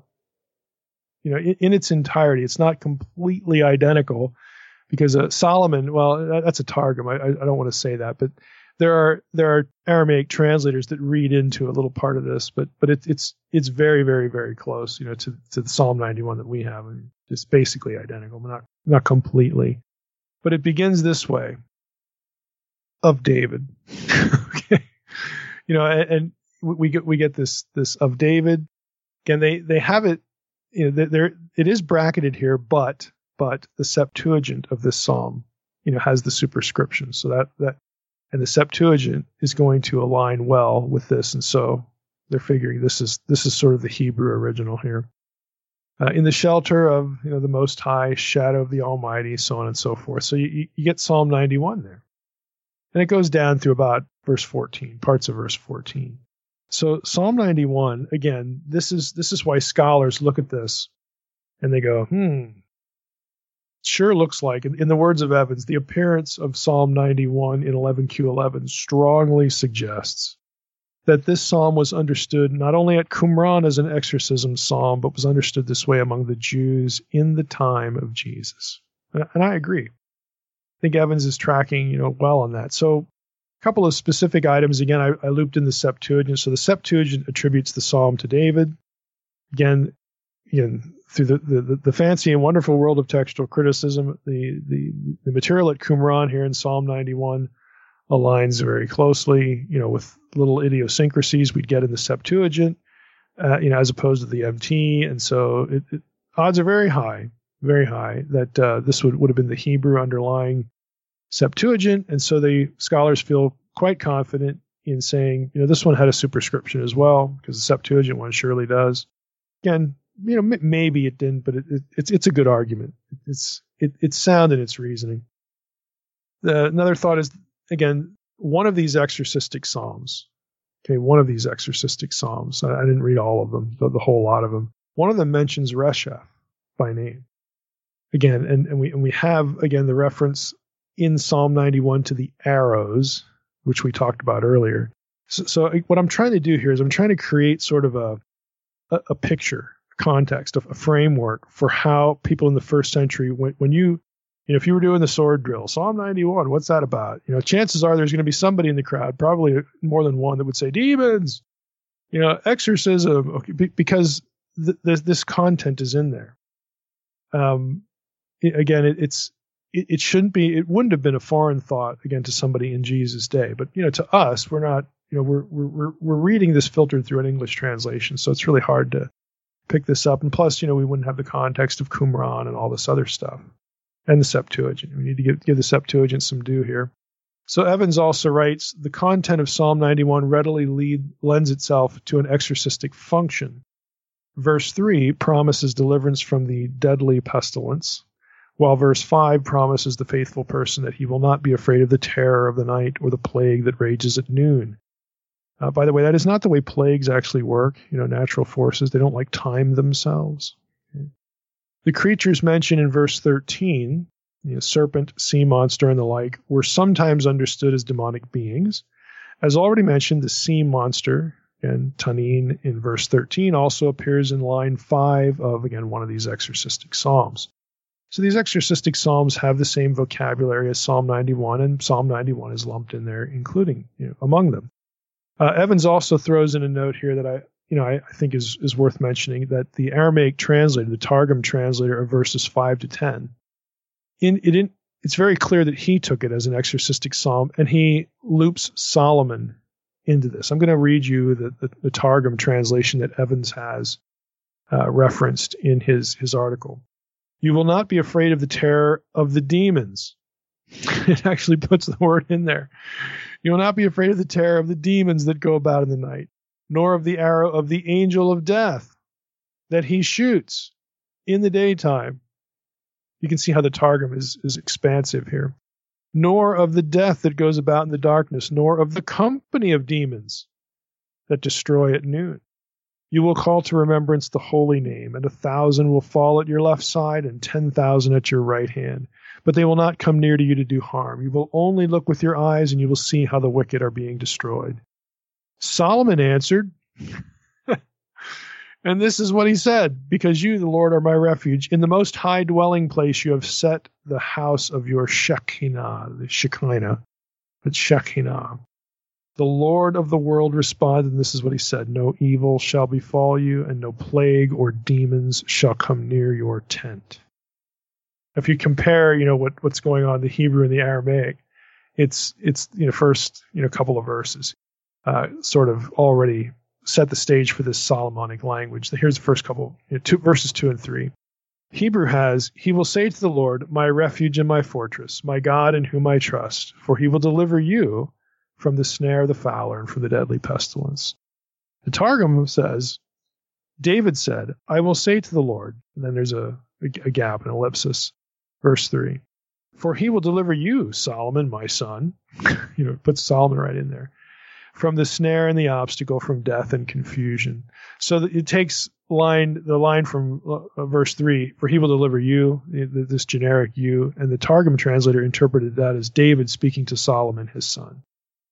In its entirety. It's not completely identical because Solomon, well, that's a Targum. I don't want to say that, but there are Aramaic translators that read into a little part of this, but it's very, very, very close, to the Psalm 91 that we have. I mean, it's basically identical, but not completely. But it begins this way: of David. Okay, and we get this of David. Again, they have it. It is bracketed here, but the Septuagint of this psalm, has the superscription, so that. And the Septuagint is going to align well with this, and so they're figuring this is sort of the Hebrew original here. In the shelter of the Most High, shadow of the Almighty, so on and so forth. So you get Psalm 91 there, and it goes down through about verse 14, parts of verse 14. So Psalm 91, again, this is why scholars look at this and they go, sure looks like, in the words of Evans, the appearance of Psalm 91 in 11Q11 strongly suggests that this psalm was understood not only at Qumran as an exorcism psalm, but was understood this way among the Jews in the time of Jesus. And I agree. I think Evans is tracking, well on that. So a couple of specific items. Again, I looped in the Septuagint. So the Septuagint attributes the psalm to David. Again, through the fancy and wonderful world of textual criticism, the material at Qumran here in Psalm 91 aligns very closely, with little idiosyncrasies we'd get in the Septuagint, as opposed to the MT. And so odds are very high that this would have been the Hebrew underlying Septuagint. And so the scholars feel quite confident in saying, this one had a superscription as well, because the Septuagint one surely does. Again, maybe it didn't, but it's a good argument. It's sound in its reasoning. Another thought is, again, one of these exorcistic psalms. I didn't read all of them, the whole lot of them. One of them mentions Resheph by name. Again, and we have again the reference in Psalm 91 to the arrows, which we talked about earlier. So what I'm trying to do here is I'm trying to create sort of a picture, context, a framework for how people in the first century, when if you were doing the sword drill, Psalm 91, what's that about? Chances are there's going to be somebody in the crowd, probably more than one, that would say demons, exorcism, okay, because this content is in there. Again, it shouldn't be, it wouldn't have been a foreign thought again to somebody in Jesus' day, but to us, we're not, we're reading this filtered through an English translation, so it's really hard to pick this up. And plus, we wouldn't have the context of Qumran and all this other stuff. And the Septuagint. We need to give the Septuagint some due here. So Evans also writes, the content of Psalm 91 readily lends itself to an exorcistic function. Verse 3 promises deliverance from the deadly pestilence, while verse 5 promises the faithful person that he will not be afraid of the terror of the night or the plague that rages at noon. By the way, that is not the way plagues actually work. Natural forces, they don't time themselves. Okay. The creatures mentioned in verse 13, serpent, sea monster, and the like, were sometimes understood as demonic beings. As already mentioned, the sea monster, again, Tanin, in verse 13, also appears in line 5 of, again, one of these exorcistic psalms. So these exorcistic psalms have the same vocabulary as Psalm 91, and Psalm 91 is lumped in there, including, among them. Evans also throws in a note here that I think is worth mentioning, that the Aramaic translator, the Targum translator of verses 5 to 10, it's very clear that he took it as an exorcistic psalm, and he loops Solomon into this. I'm going to read you the Targum translation that Evans has referenced in his article. You will not be afraid of the terror of the demons. It actually puts the word in there. You will not be afraid of the terror of the demons that go about in the night, nor of the arrow of the angel of death that he shoots in the daytime. You can see how the Targum is expansive here. Nor of the death that goes about in the darkness, nor of the company of demons that destroy at noon. You will call to remembrance the holy name, and 1,000 will fall at your left side and 10,000 at your right hand. But they will not come near to you to do harm. You will only look with your eyes, and you will see how the wicked are being destroyed. Solomon answered, and this is what he said, because you, the Lord, are my refuge. In the most high dwelling place you have set the house of your Shekinah, the Shekinah, but Shekinah. The Lord of the world responded, and this is what he said, no evil shall befall you, and no plague or demons shall come near your tent. If you compare, what's going on in the Hebrew and the Aramaic, it's first couple of verses sort of already set the stage for this Solomonic language. Here's the first couple, verses 2 and 3. Hebrew has, he will say to the Lord, my refuge and my fortress, my God in whom I trust, for he will deliver you from the snare of the fowler and from the deadly pestilence. The Targum says, David said, I will say to the Lord, and then there's a gap, an ellipsis, verse 3, for he will deliver you, Solomon, my son, put Solomon right in there, from the snare and the obstacle, from death and confusion. So that it takes the line from verse 3, for he will deliver you, this generic you, and the Targum translator interpreted that as David speaking to Solomon, his son.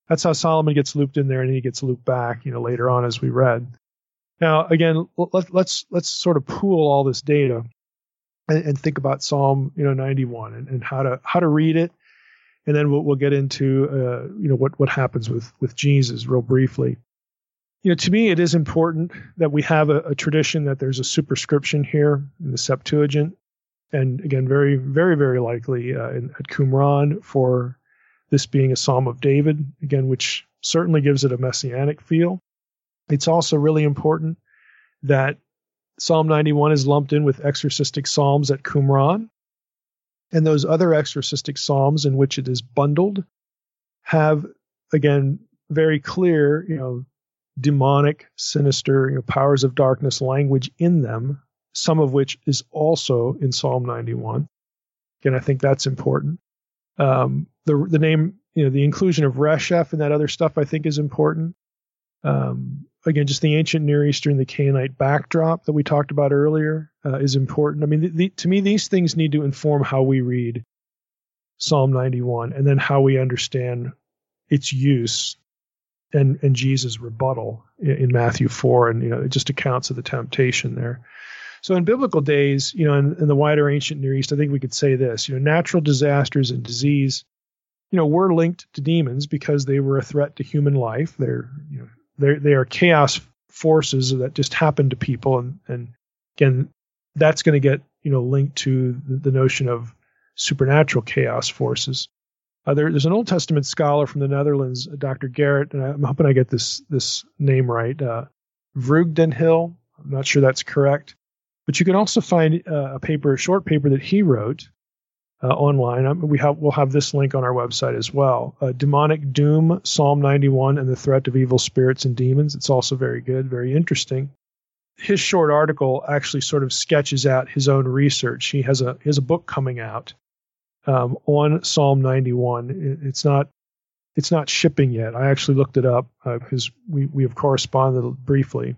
That's how Solomon gets looped in there, and he gets looped back, later on as we read. Now, again, let's sort of pool all this data and think about Psalm 91 and how to read it, and then we'll get into what happens with Jesus real briefly. To me, it is important that we have a tradition that there's a superscription here in the Septuagint, and again, very, very, very likely at Qumran for this being a Psalm of David, again, which certainly gives it a messianic feel. It's also really important that Psalm 91 is lumped in with exorcistic psalms at Qumran, and those other exorcistic psalms in which it is bundled have, again, very clear, demonic, sinister, powers of darkness language in them, some of which is also in Psalm 91. Again, I think that's important. The name, the inclusion of Resheph and that other stuff, I think is important. Again, just the ancient Near Eastern, the Canaanite backdrop that we talked about earlier is important. I mean, to me, these things need to inform how we read Psalm 91 and then how we understand its use and Jesus' rebuttal in Matthew 4, and just accounts of the temptation there. So in biblical days, in the wider ancient Near East, I think we could say this: natural disasters and disease, were linked to demons because they were a threat to human life. They are chaos forces that just happen to people, and again, that's going to get linked to the notion of supernatural chaos forces. There's an Old Testament scholar from the Netherlands, Dr. Garrett, and I'm hoping I get this name right, Vreugdenhil. I'm not sure that's correct, but you can also find a short paper that he wrote online. We'll have this link on our website as well. Demonic Doom, Psalm 91, and the Threat of Evil Spirits and Demons. It's also very good, very interesting. His short article actually sort of sketches out his own research. He has a book coming out on Psalm 91. It's not shipping yet. I actually looked it up because we have corresponded briefly.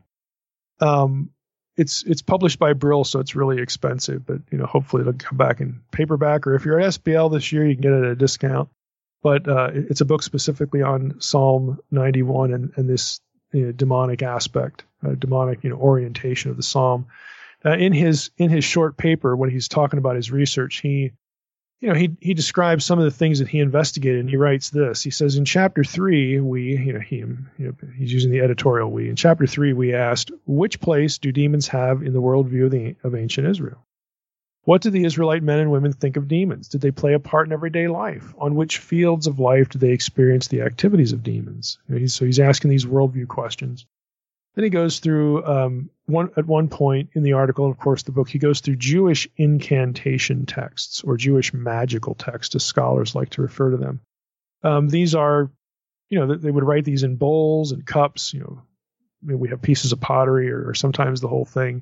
It's published by Brill, so it's really expensive, but hopefully it'll come back in paperback, or if you're at SBL this year, you can get it at a discount. But it's a book specifically on Psalm 91 and this demonic aspect, demonic orientation of the psalm. In his short paper, when he's talking about his research, he describes some of the things that he investigated, and he writes this. He says, in chapter 3, he's using the editorial we. In chapter 3, we asked, which place do demons have in the worldview of ancient Israel? What did the Israelite men and women think of demons? Did they play a part in everyday life? On which fields of life do they experience the activities of demons? So he's asking these worldview questions. Then he goes through, at one point in the article, of course, the book, he goes through Jewish incantation texts, or Jewish magical texts, as scholars like to refer to them. These are, they would write these in bowls and cups. We have pieces of pottery or sometimes the whole thing,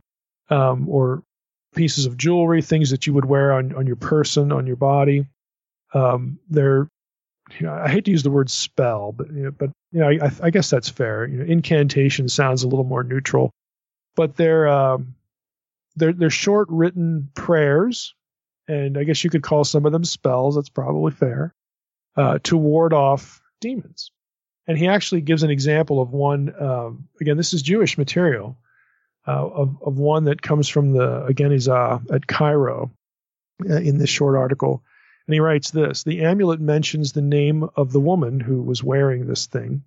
or pieces of jewelry, things that you would wear on your person, on your body. They're, I hate to use the word spell, but I guess that's fair. Incantation sounds a little more neutral, but they're short written prayers, and I guess you could call some of them spells. That's probably fair, to ward off demons. And he actually gives an example of one. Again, this is Jewish material, of one that comes from the Agenizah at Cairo in this short article. And he writes this: the amulet mentions the name of the woman who was wearing this thing,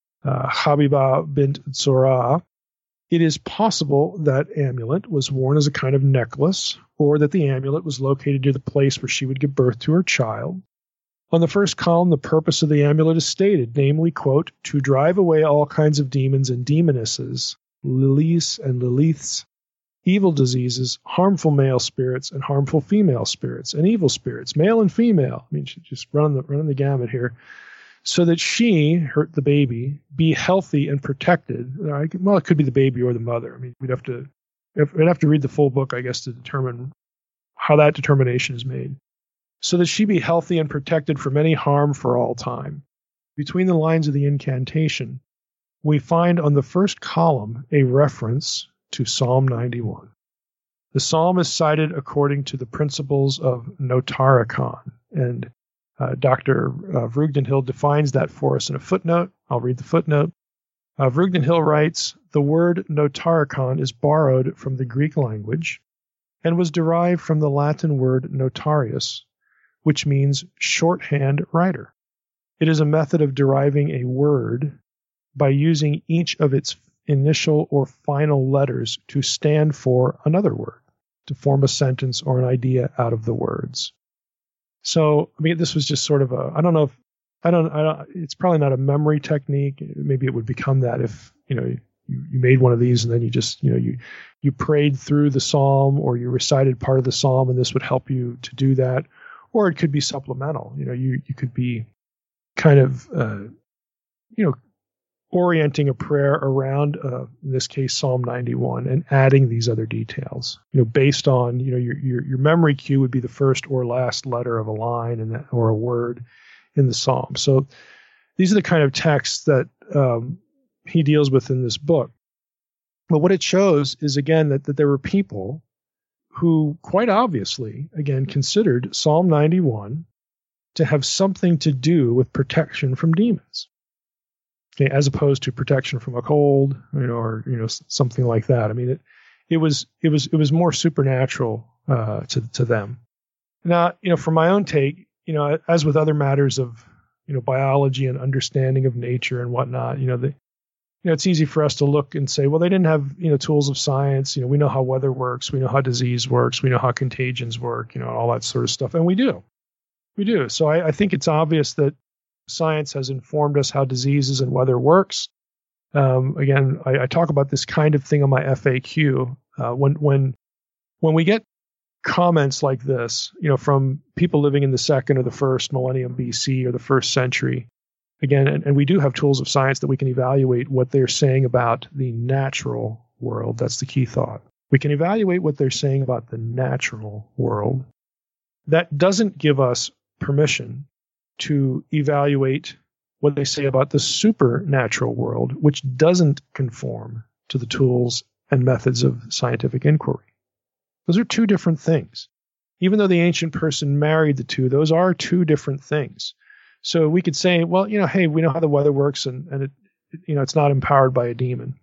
Habibah bint Zorah. It is possible that amulet was worn as a kind of necklace, or that the amulet was located near the place where she would give birth to her child. On the first column, the purpose of the amulet is stated, namely, quote, to drive away all kinds of demons and demonesses, lilies and liliths, evil diseases, harmful male spirits, and harmful female spirits, and evil spirits, male and female. I mean, she's just running the gamut here, so that she, the baby, be healthy and protected. Well, it could be the baby or the mother. I mean, we'd have to read the full book, I guess, to determine how that determination is made. So that she be healthy and protected from any harm for all time. Between the lines of the incantation, we find on the first column a reference to Psalm 91. The psalm is cited according to the principles of Notarikon, and Dr. Vreugdenhil defines that for us in a footnote. I'll read the footnote. Vreugdenhil writes, "The word notarikon is borrowed from the Greek language and was derived from the Latin word notarius, which means shorthand writer. It is a method of deriving a word by using each of its initial or final letters to stand for another word, to form a sentence or an idea out of the words." So, I mean, this was just sort of it's probably not a memory technique. Maybe it would become that if, you made one of these and then you just, you prayed through the psalm or you recited part of the psalm and this would help you to do that. Or it could be supplemental. You could be kind of, orienting a prayer around, in this case, Psalm 91 and adding these other details, based on, your memory cue would be the first or last letter of a line or a word in the psalm. So these are the kind of texts that he deals with in this book. But what it shows is, again, that there were people who quite obviously, again, considered Psalm 91 to have something to do with protection from demons, okay, as opposed to protection from a cold, or something like that. I mean, it was more supernatural to them. Now, from my own take, as with other matters of biology and understanding of nature and whatnot, it's easy for us to look and say, well, they didn't have tools of science. We know how weather works, we know how disease works, we know how contagions work, all that sort of stuff, and we do. So I think it's obvious that science has informed us how diseases and weather works. Again, I talk about this kind of thing on my FAQ. When we get comments like this, from people living in the second or the first millennium BC or the first century, again, and we do have tools of science that we can evaluate what they're saying about the natural world. That's the key thought. We can evaluate what they're saying about the natural world. That doesn't give us permission to evaluate what they say about the supernatural world, which doesn't conform to the tools and methods of scientific inquiry. Those are two different things. Even though the ancient person married the two, those are two different things. So we could say, well, hey, we know how the weather works and it's not empowered by a demon.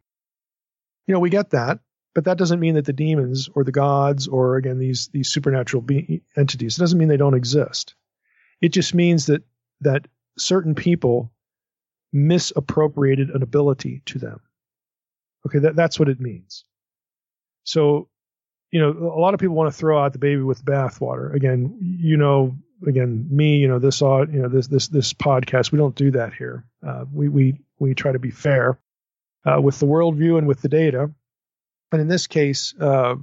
We get that, but that doesn't mean that the demons or the gods or, again, these supernatural entities, it doesn't mean they don't exist. It just means that certain people misappropriated an ability to them. Okay, that's what it means. So, a lot of people want to throw out the baby with the bathwater. Again, me, this podcast, we don't do that here. We try to be fair with the worldview and with the data. And in this case,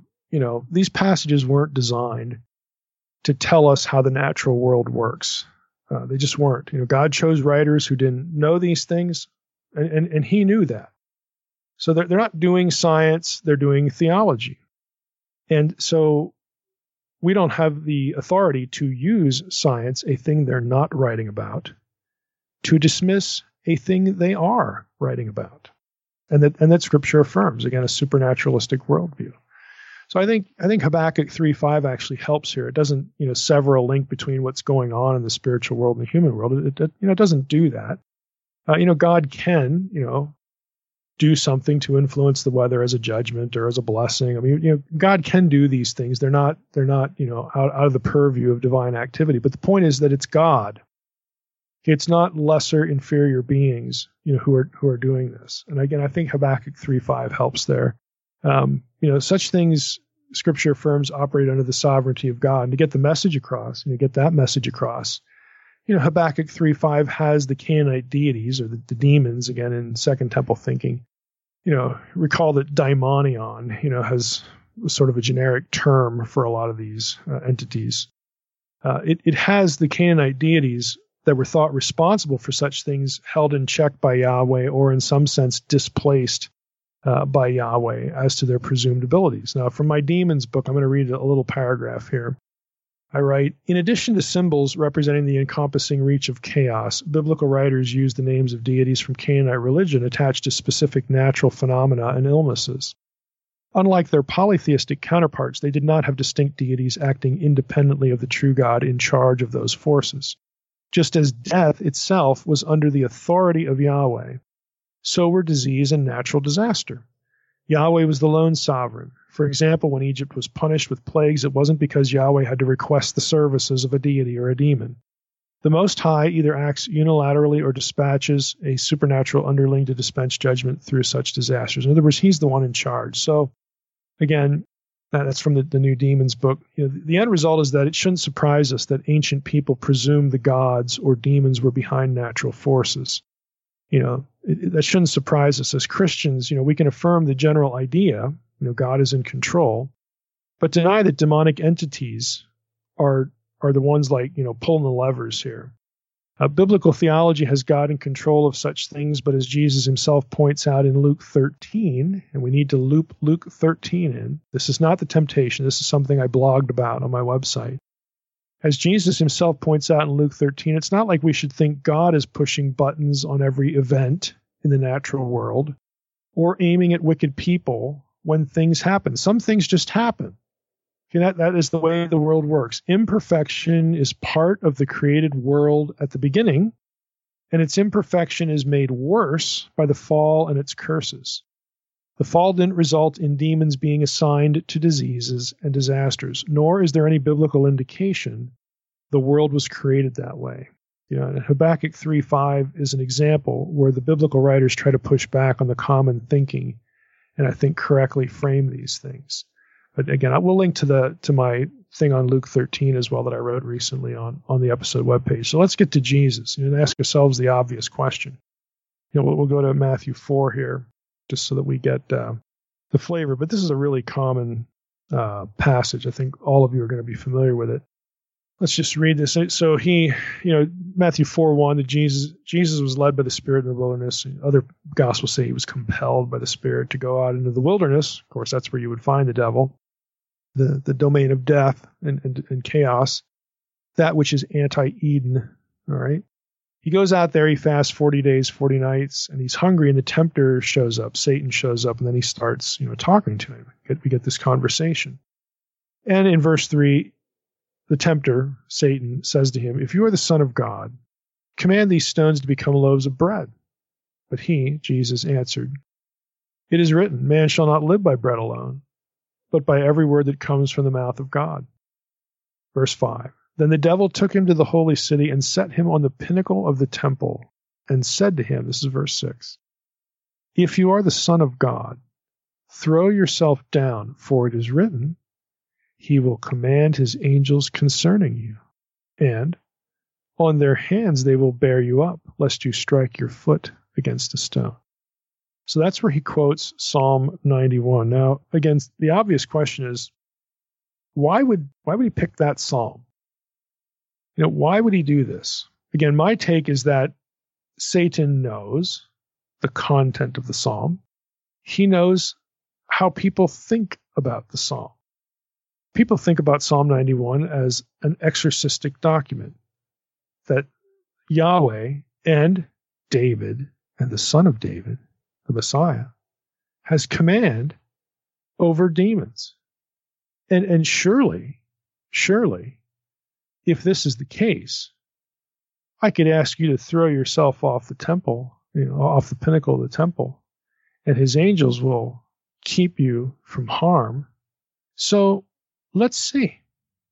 these passages weren't designed to tell us how the natural world works. They just weren't. God chose writers who didn't know these things, and he knew that. So they're not doing science, they're doing theology. And so we don't have the authority to use science, a thing they're not writing about, to dismiss a thing they are writing about. And that Scripture affirms, again, a supernaturalistic worldview. So I think Habakkuk 3:5 actually helps here. It doesn't, sever a link between what's going on in the spiritual world and the human world. It doesn't do that. God can, do something to influence the weather as a judgment or as a blessing. I mean, God can do these things. They're not, out of the purview of divine activity. But the point is that it's God. It's not lesser, inferior beings, who are doing this. And again, I think Habakkuk 3:5 helps there. Such things Scripture affirms operate under the sovereignty of God. And to get the message across, get that message across, Habakkuk 3:5 has the Canaanite deities, or the demons, again, in Second Temple thinking. Recall that daimonion, has sort of a generic term for a lot of these entities. It has the Canaanite deities that were thought responsible for such things held in check by Yahweh, or in some sense displaced by Yahweh as to their presumed abilities. Now, from my demons book, I'm going to read a little paragraph here. I write, in addition to symbols representing the encompassing reach of chaos, biblical writers use the names of deities from Canaanite religion attached to specific natural phenomena and illnesses. Unlike their polytheistic counterparts, they did not have distinct deities acting independently of the true God in charge of those forces. Just as death itself was under the authority of Yahweh, so were disease and natural disaster. Yahweh was the lone sovereign. For example, when Egypt was punished with plagues, it wasn't because Yahweh had to request the services of a deity or a demon. The Most High either acts unilaterally or dispatches a supernatural underling to dispense judgment through such disasters. In other words, he's the one in charge. So, again, that's from the New Demons book. The end result is that it shouldn't surprise us that ancient people presumed the gods or demons were behind natural forces. That shouldn't surprise us. As Christians, we can affirm the general idea, God is in control, but deny that demonic entities are the ones like, pulling the levers here. Biblical theology has God in control of such things, but as Jesus himself points out in Luke 13, and we need to loop Luke 13 in, this is not the temptation, this is something I blogged about on my website. As Jesus himself points out in Luke 13, it's not like we should think God is pushing buttons on every event in the natural world or aiming at wicked people when things happen. Some things just happen. Okay, that is the way the world works. Imperfection is part of the created world at the beginning, and its imperfection is made worse by the fall and its curses. The fall didn't result in demons being assigned to diseases and disasters, nor is there any biblical indication the world was created that way. Habakkuk 3:5 is an example where the biblical writers try to push back on the common thinking, and I think correctly frame these things. But again, I will link to my thing on Luke 13 as well that I wrote recently on the episode webpage. So let's get to Jesus and ask ourselves the obvious question. We'll go to Matthew 4 here, just so that we get the flavor. But this is a really common passage. I think all of you are going to be familiar with it. Let's just read this. So Matthew 4:1, that Jesus was led by the Spirit in the wilderness. Other gospels say he was compelled by the Spirit to go out into the wilderness. Of course, that's where you would find the devil, the domain of death and chaos, that which is anti-Eden. All right. He goes out there, he fasts 40 days, 40 nights, and he's hungry, and the tempter shows up. Satan shows up, and then he starts, talking to him. We get this conversation. And in verse 3, the tempter, Satan, says to him, "If you are the Son of God, command these stones to become loaves of bread." But he, Jesus, answered, "It is written, man shall not live by bread alone, but by every word that comes from the mouth of God." Verse 5, then the devil took him to the holy city and set him on the pinnacle of the temple and said to him, this is verse 6, "If you are the Son of God, throw yourself down, for it is written, he will command his angels concerning you, and on their hands they will bear you up, lest you strike your foot against a stone." So that's where he quotes Psalm 91. Now, again, the obvious question is, why would he pick that psalm? Why would he do this? Again, my take is that Satan knows the content of the psalm. He knows how people think about the psalm. People think about Psalm 91 as an exorcistic document that Yahweh and David and the Son of David, the Messiah, has command over demons. And surely, if this is the case, I could ask you to throw yourself off the temple, off the pinnacle of the temple, and his angels will keep you from harm. So let's see.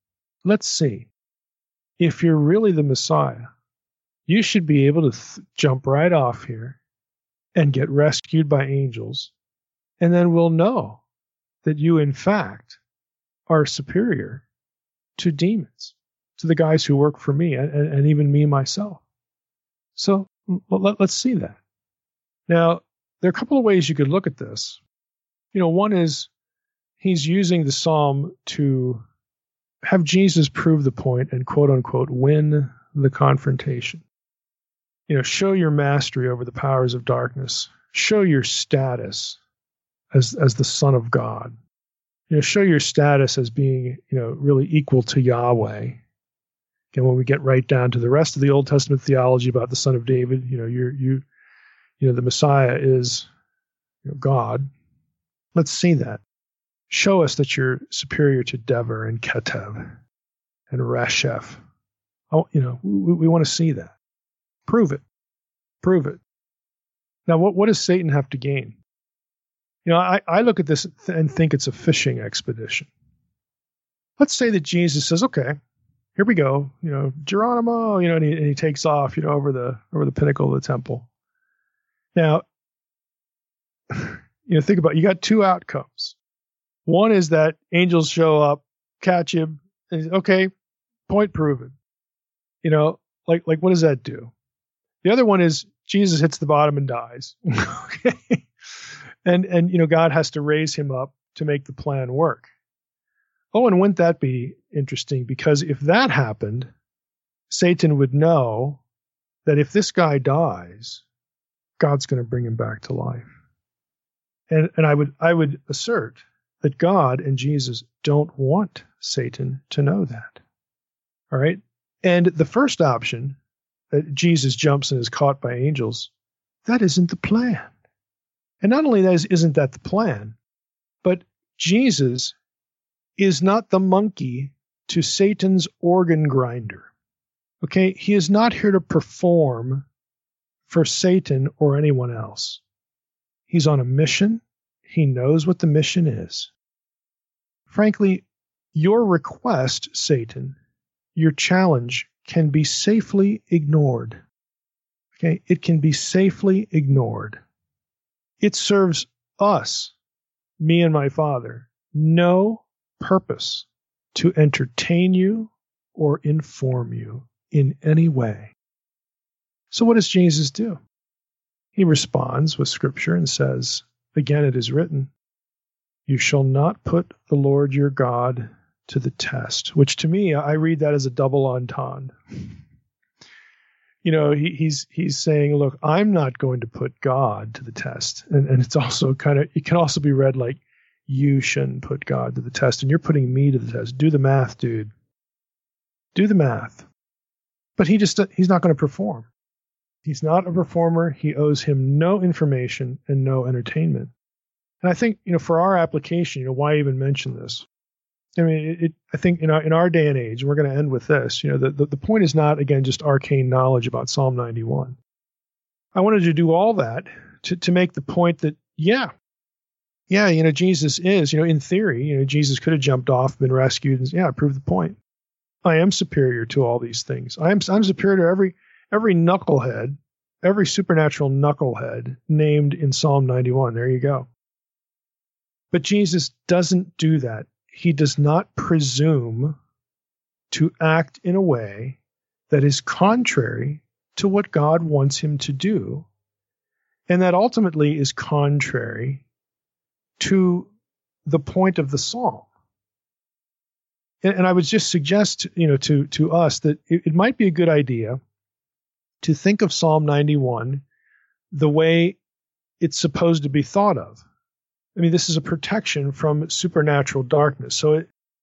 If you're really the Messiah, you should be able to jump right off here and get rescued by angels, and then we'll know that you, in fact, are superior to demons, to the guys who work for me, and even me myself. So let's see that. Now, there are a couple of ways you could look at this. One is he's using the psalm to have Jesus prove the point and quote unquote win the confrontation. Show your mastery over the powers of darkness. Show your status as the Son of God. Show your status as being, really equal to Yahweh. Again, when we get right down to the rest of the Old Testament theology about the Son of David, the Messiah is God. Let's see that. Show us that you're superior to Dever and Ketev and Resheph, We want to see that. Prove it. Prove it. Now, what does Satan have to gain? I look at this and think it's a fishing expedition. Let's say that Jesus says, okay, here we go, Geronimo, and he takes off, over the pinnacle of the temple. Now, think about it. You got two outcomes. One is that angels show up, catch him, and okay, point proven. Like what does that do? The other one is Jesus hits the bottom and dies. Okay. And God has to raise him up to make the plan work. Oh, and wouldn't that be interesting? Because if that happened, Satan would know that if this guy dies, God's going to bring him back to life. And I would assert that God and Jesus don't want Satan to know that. All right? And the first option, that Jesus jumps and is caught by angels, that isn't the plan. And not only isn't that the plan, but Jesus is not the monkey to Satan's organ grinder. Okay? He is not here to perform for Satan or anyone else. He's on a mission. He knows what the mission is. Frankly, your request, Satan, your challenge, can be safely ignored. Okay? It can be safely ignored. It serves us, me and my Father, no purpose to entertain you or inform you in any way. So what does Jesus do? He responds with Scripture and says, again, it is written, you shall not put the Lord your God to the test, which to me, I read that as a double entendre. He's saying, look, I'm not going to put God to the test. And it's also it can also be read like, you shouldn't put God to the test, and you're putting me to the test. Do the math, dude. Do the math. But he's not going to perform. He's not a performer. He owes him no information and no entertainment. And I think, for our application, why even mention this? I mean, I think in our day and age, and we're going to end with this, the point is not, again, just arcane knowledge about Psalm 91. I wanted to do all that to make the point that, Jesus is, in theory, Jesus could have jumped off, been rescued, and prove the point. I am superior to all these things. I'm superior to every knucklehead, every supernatural knucklehead named in Psalm 91. There you go. But Jesus doesn't do that. He does not presume to act in a way that is contrary to what God wants him to do, and that ultimately is contrary to the point of the psalm. And I would just suggest, to us that it might be a good idea to think of Psalm 91 the way it's supposed to be thought of. I mean, this is a protection from supernatural darkness. So,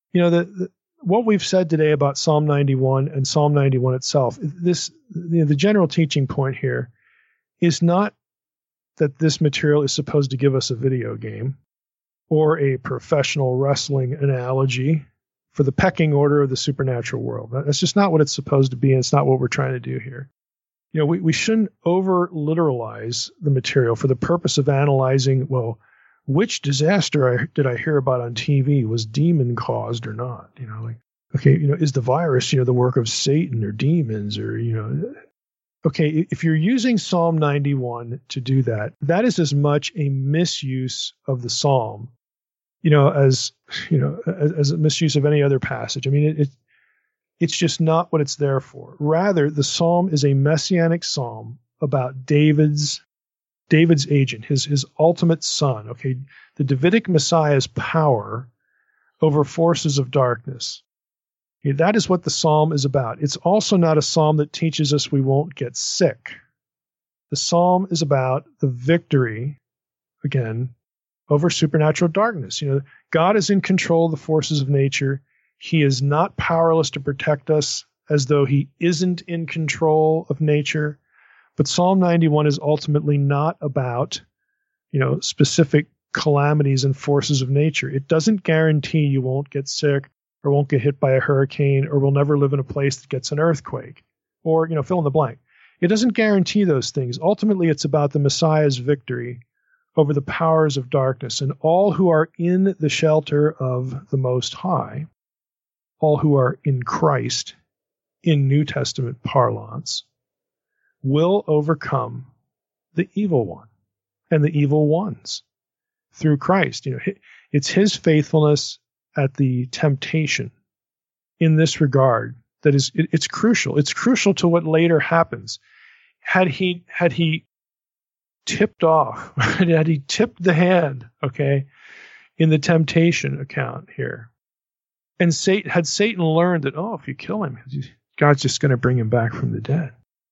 what we've said today about Psalm 91 and Psalm 91 itself, the general teaching point here is not that this material is supposed to give us a video game or a professional wrestling analogy for the pecking order of the supernatural world. That's just not what it's supposed to be, and it's not what we're trying to do here. We shouldn't over-literalize the material for the purpose of analyzing, which disaster did I hear about on TV? Was demon caused or not? Is the virus, the work of Satan or demons or, okay, if you're using Psalm 91 to do that, that is as much a misuse of the Psalm, as a misuse of any other passage. I mean, it's just not what it's there for. Rather, the Psalm is a messianic psalm about David's agent, his ultimate son, okay, the Davidic Messiah's power over forces of darkness. Okay, that is what the psalm is about. It's also not a psalm that teaches us we won't get sick. The psalm is about the victory, again, over supernatural darkness. God is in control of the forces of nature. He is not powerless to protect us as though he isn't in control of nature. But Psalm 91 is ultimately not about, specific calamities and forces of nature. It doesn't guarantee you won't get sick or won't get hit by a hurricane, or will never live in a place that gets an earthquake, or, fill in the blank. It doesn't guarantee those things. Ultimately, it's about the Messiah's victory over the powers of darkness, and all who are in the shelter of the Most High, all who are in Christ, in New Testament parlance, will overcome the evil one and the evil ones through Christ. It's his faithfulness at the temptation in this regard that it's crucial. It's crucial to what later happens. Had he tipped off, had he tipped the hand, okay, in the temptation account here, and had Satan learned that, if you kill him, God's just going to bring him back from the dead,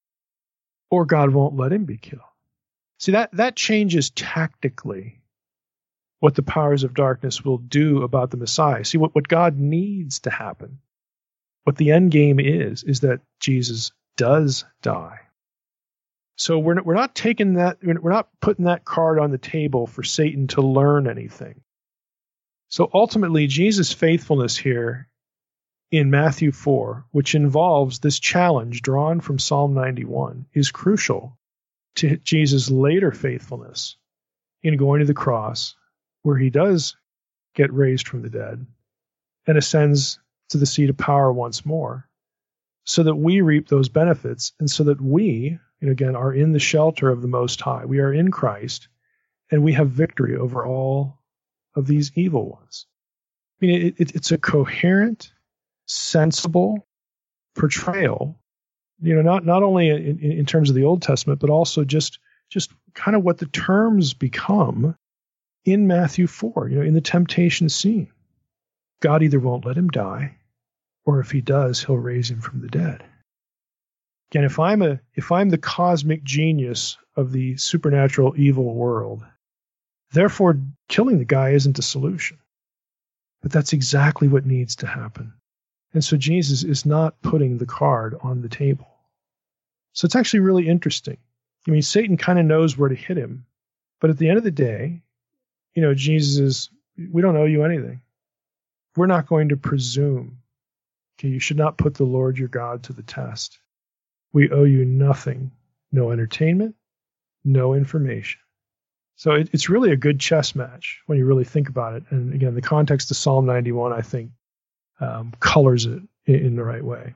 or God won't let him be killed. See, that changes tactically what the powers of darkness will do about the Messiah. See, what God needs to happen, what the end game is that Jesus does die. So we're not taking that, we're not putting that card on the table for Satan to learn anything. So ultimately, Jesus' faithfulness here in Matthew 4, which involves this challenge drawn from Psalm 91, is crucial to Jesus' later faithfulness in going to the cross, where he does get raised from the dead and ascends to the seat of power once more, so that we reap those benefits, and so that we, again, are in the shelter of the Most High. We are in Christ, and we have victory over all of these evil ones. I mean, it's a coherent, sensible portrayal, not only in terms of the Old Testament, but also just kind of what the terms become in Matthew 4, in the temptation scene. God either won't let him die, or if he does, he'll raise him from the dead. Again, if I'm the cosmic genius of the supernatural evil world, therefore killing the guy isn't a solution. But that's exactly what needs to happen. And so Jesus is not putting the card on the table. So it's actually really interesting. I mean, Satan kind of knows where to hit him, but at the end of the day, Jesus is, we don't owe you anything. We're not going to presume. Okay, you should not put the Lord your God to the test. We owe you nothing, no entertainment, no information. So it's really a good chess match when you really think about it. And again, the context of Psalm 91, I think, colors it in the right way.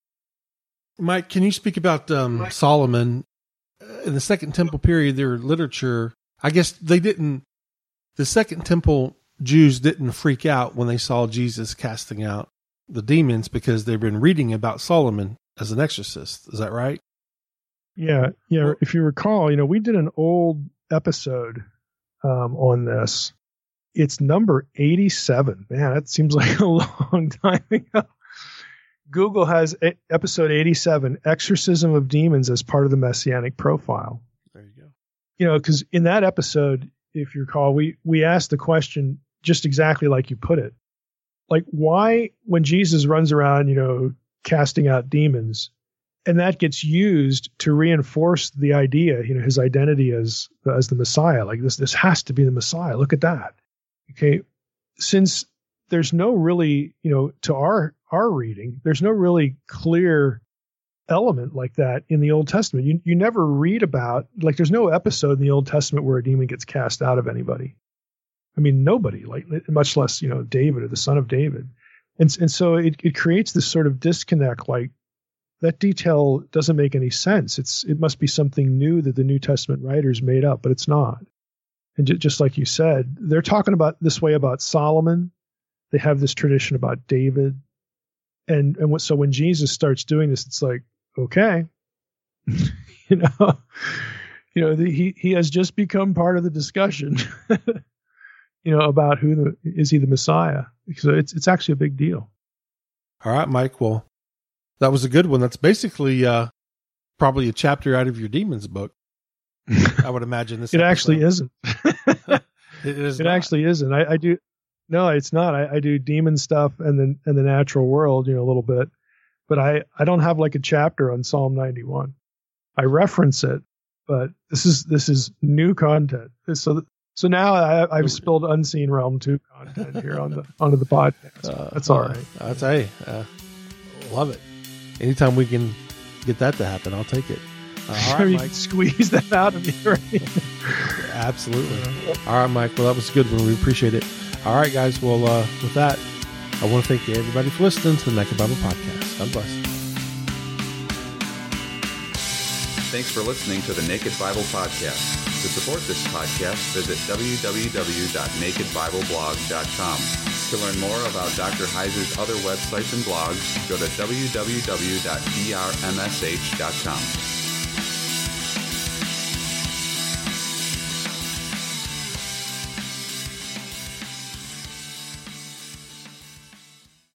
Mike, can you speak about Solomon? In the Second Temple period, their literature, I guess the Second Temple Jews didn't freak out when they saw Jesus casting out the demons because they've been reading about Solomon as an exorcist. Is that right? Yeah. If you recall, we did an old episode on this. It's number 87. Man, that seems like a long time ago. Google has episode 87, Exorcism of Demons, as part of the Messianic Profile. There you go. Because in that episode, if you recall, we asked the question just exactly like you put it. Like, why, when Jesus runs around, casting out demons, and that gets used to reinforce the idea, his identity as the Messiah, like this has to be the Messiah. Look at that. Okay. Since there's no really, to our reading, there's no really clear element like that in the Old Testament. You never read about, like, there's no episode in the Old Testament where a demon gets cast out of anybody. I mean, nobody, like, much less, David or the son of David. And so it creates this sort of disconnect, like, that detail doesn't make any sense. It must be something new that the New Testament writers made up, but it's not. And just like you said, they're talking about this way about Solomon. They have this tradition about David. So when Jesus starts doing this, it's like, okay, he has just become part of the discussion, about is he the Messiah? So it's actually a big deal. All right, Mike. Well, that was a good one. That's basically probably a chapter out of your demons book. I would imagine this. It actually isn't. It is. It actually isn't. I do. No, it's not. I do demon stuff and the natural world, a little bit, but I don't have like a chapter on Psalm 91. I reference it, but this is new content. So So now I've spilled Unseen Realm 2 content here onto the podcast. That's all right. I'll tell you, love it. Anytime we can get that to happen, I'll take it. All right, Mike. Squeeze that out of me, right? Absolutely. All right, Mike. Well, that was a good one. We appreciate it. All right, guys. Well, with that, I want to thank everybody for listening to the Naked Bible Podcast. God bless. Thanks for listening to the Naked Bible Podcast. To support this podcast, visit www.nakedbibleblog.com. To learn more about Dr. Heiser's other websites and blogs, go to www.drmsh.com.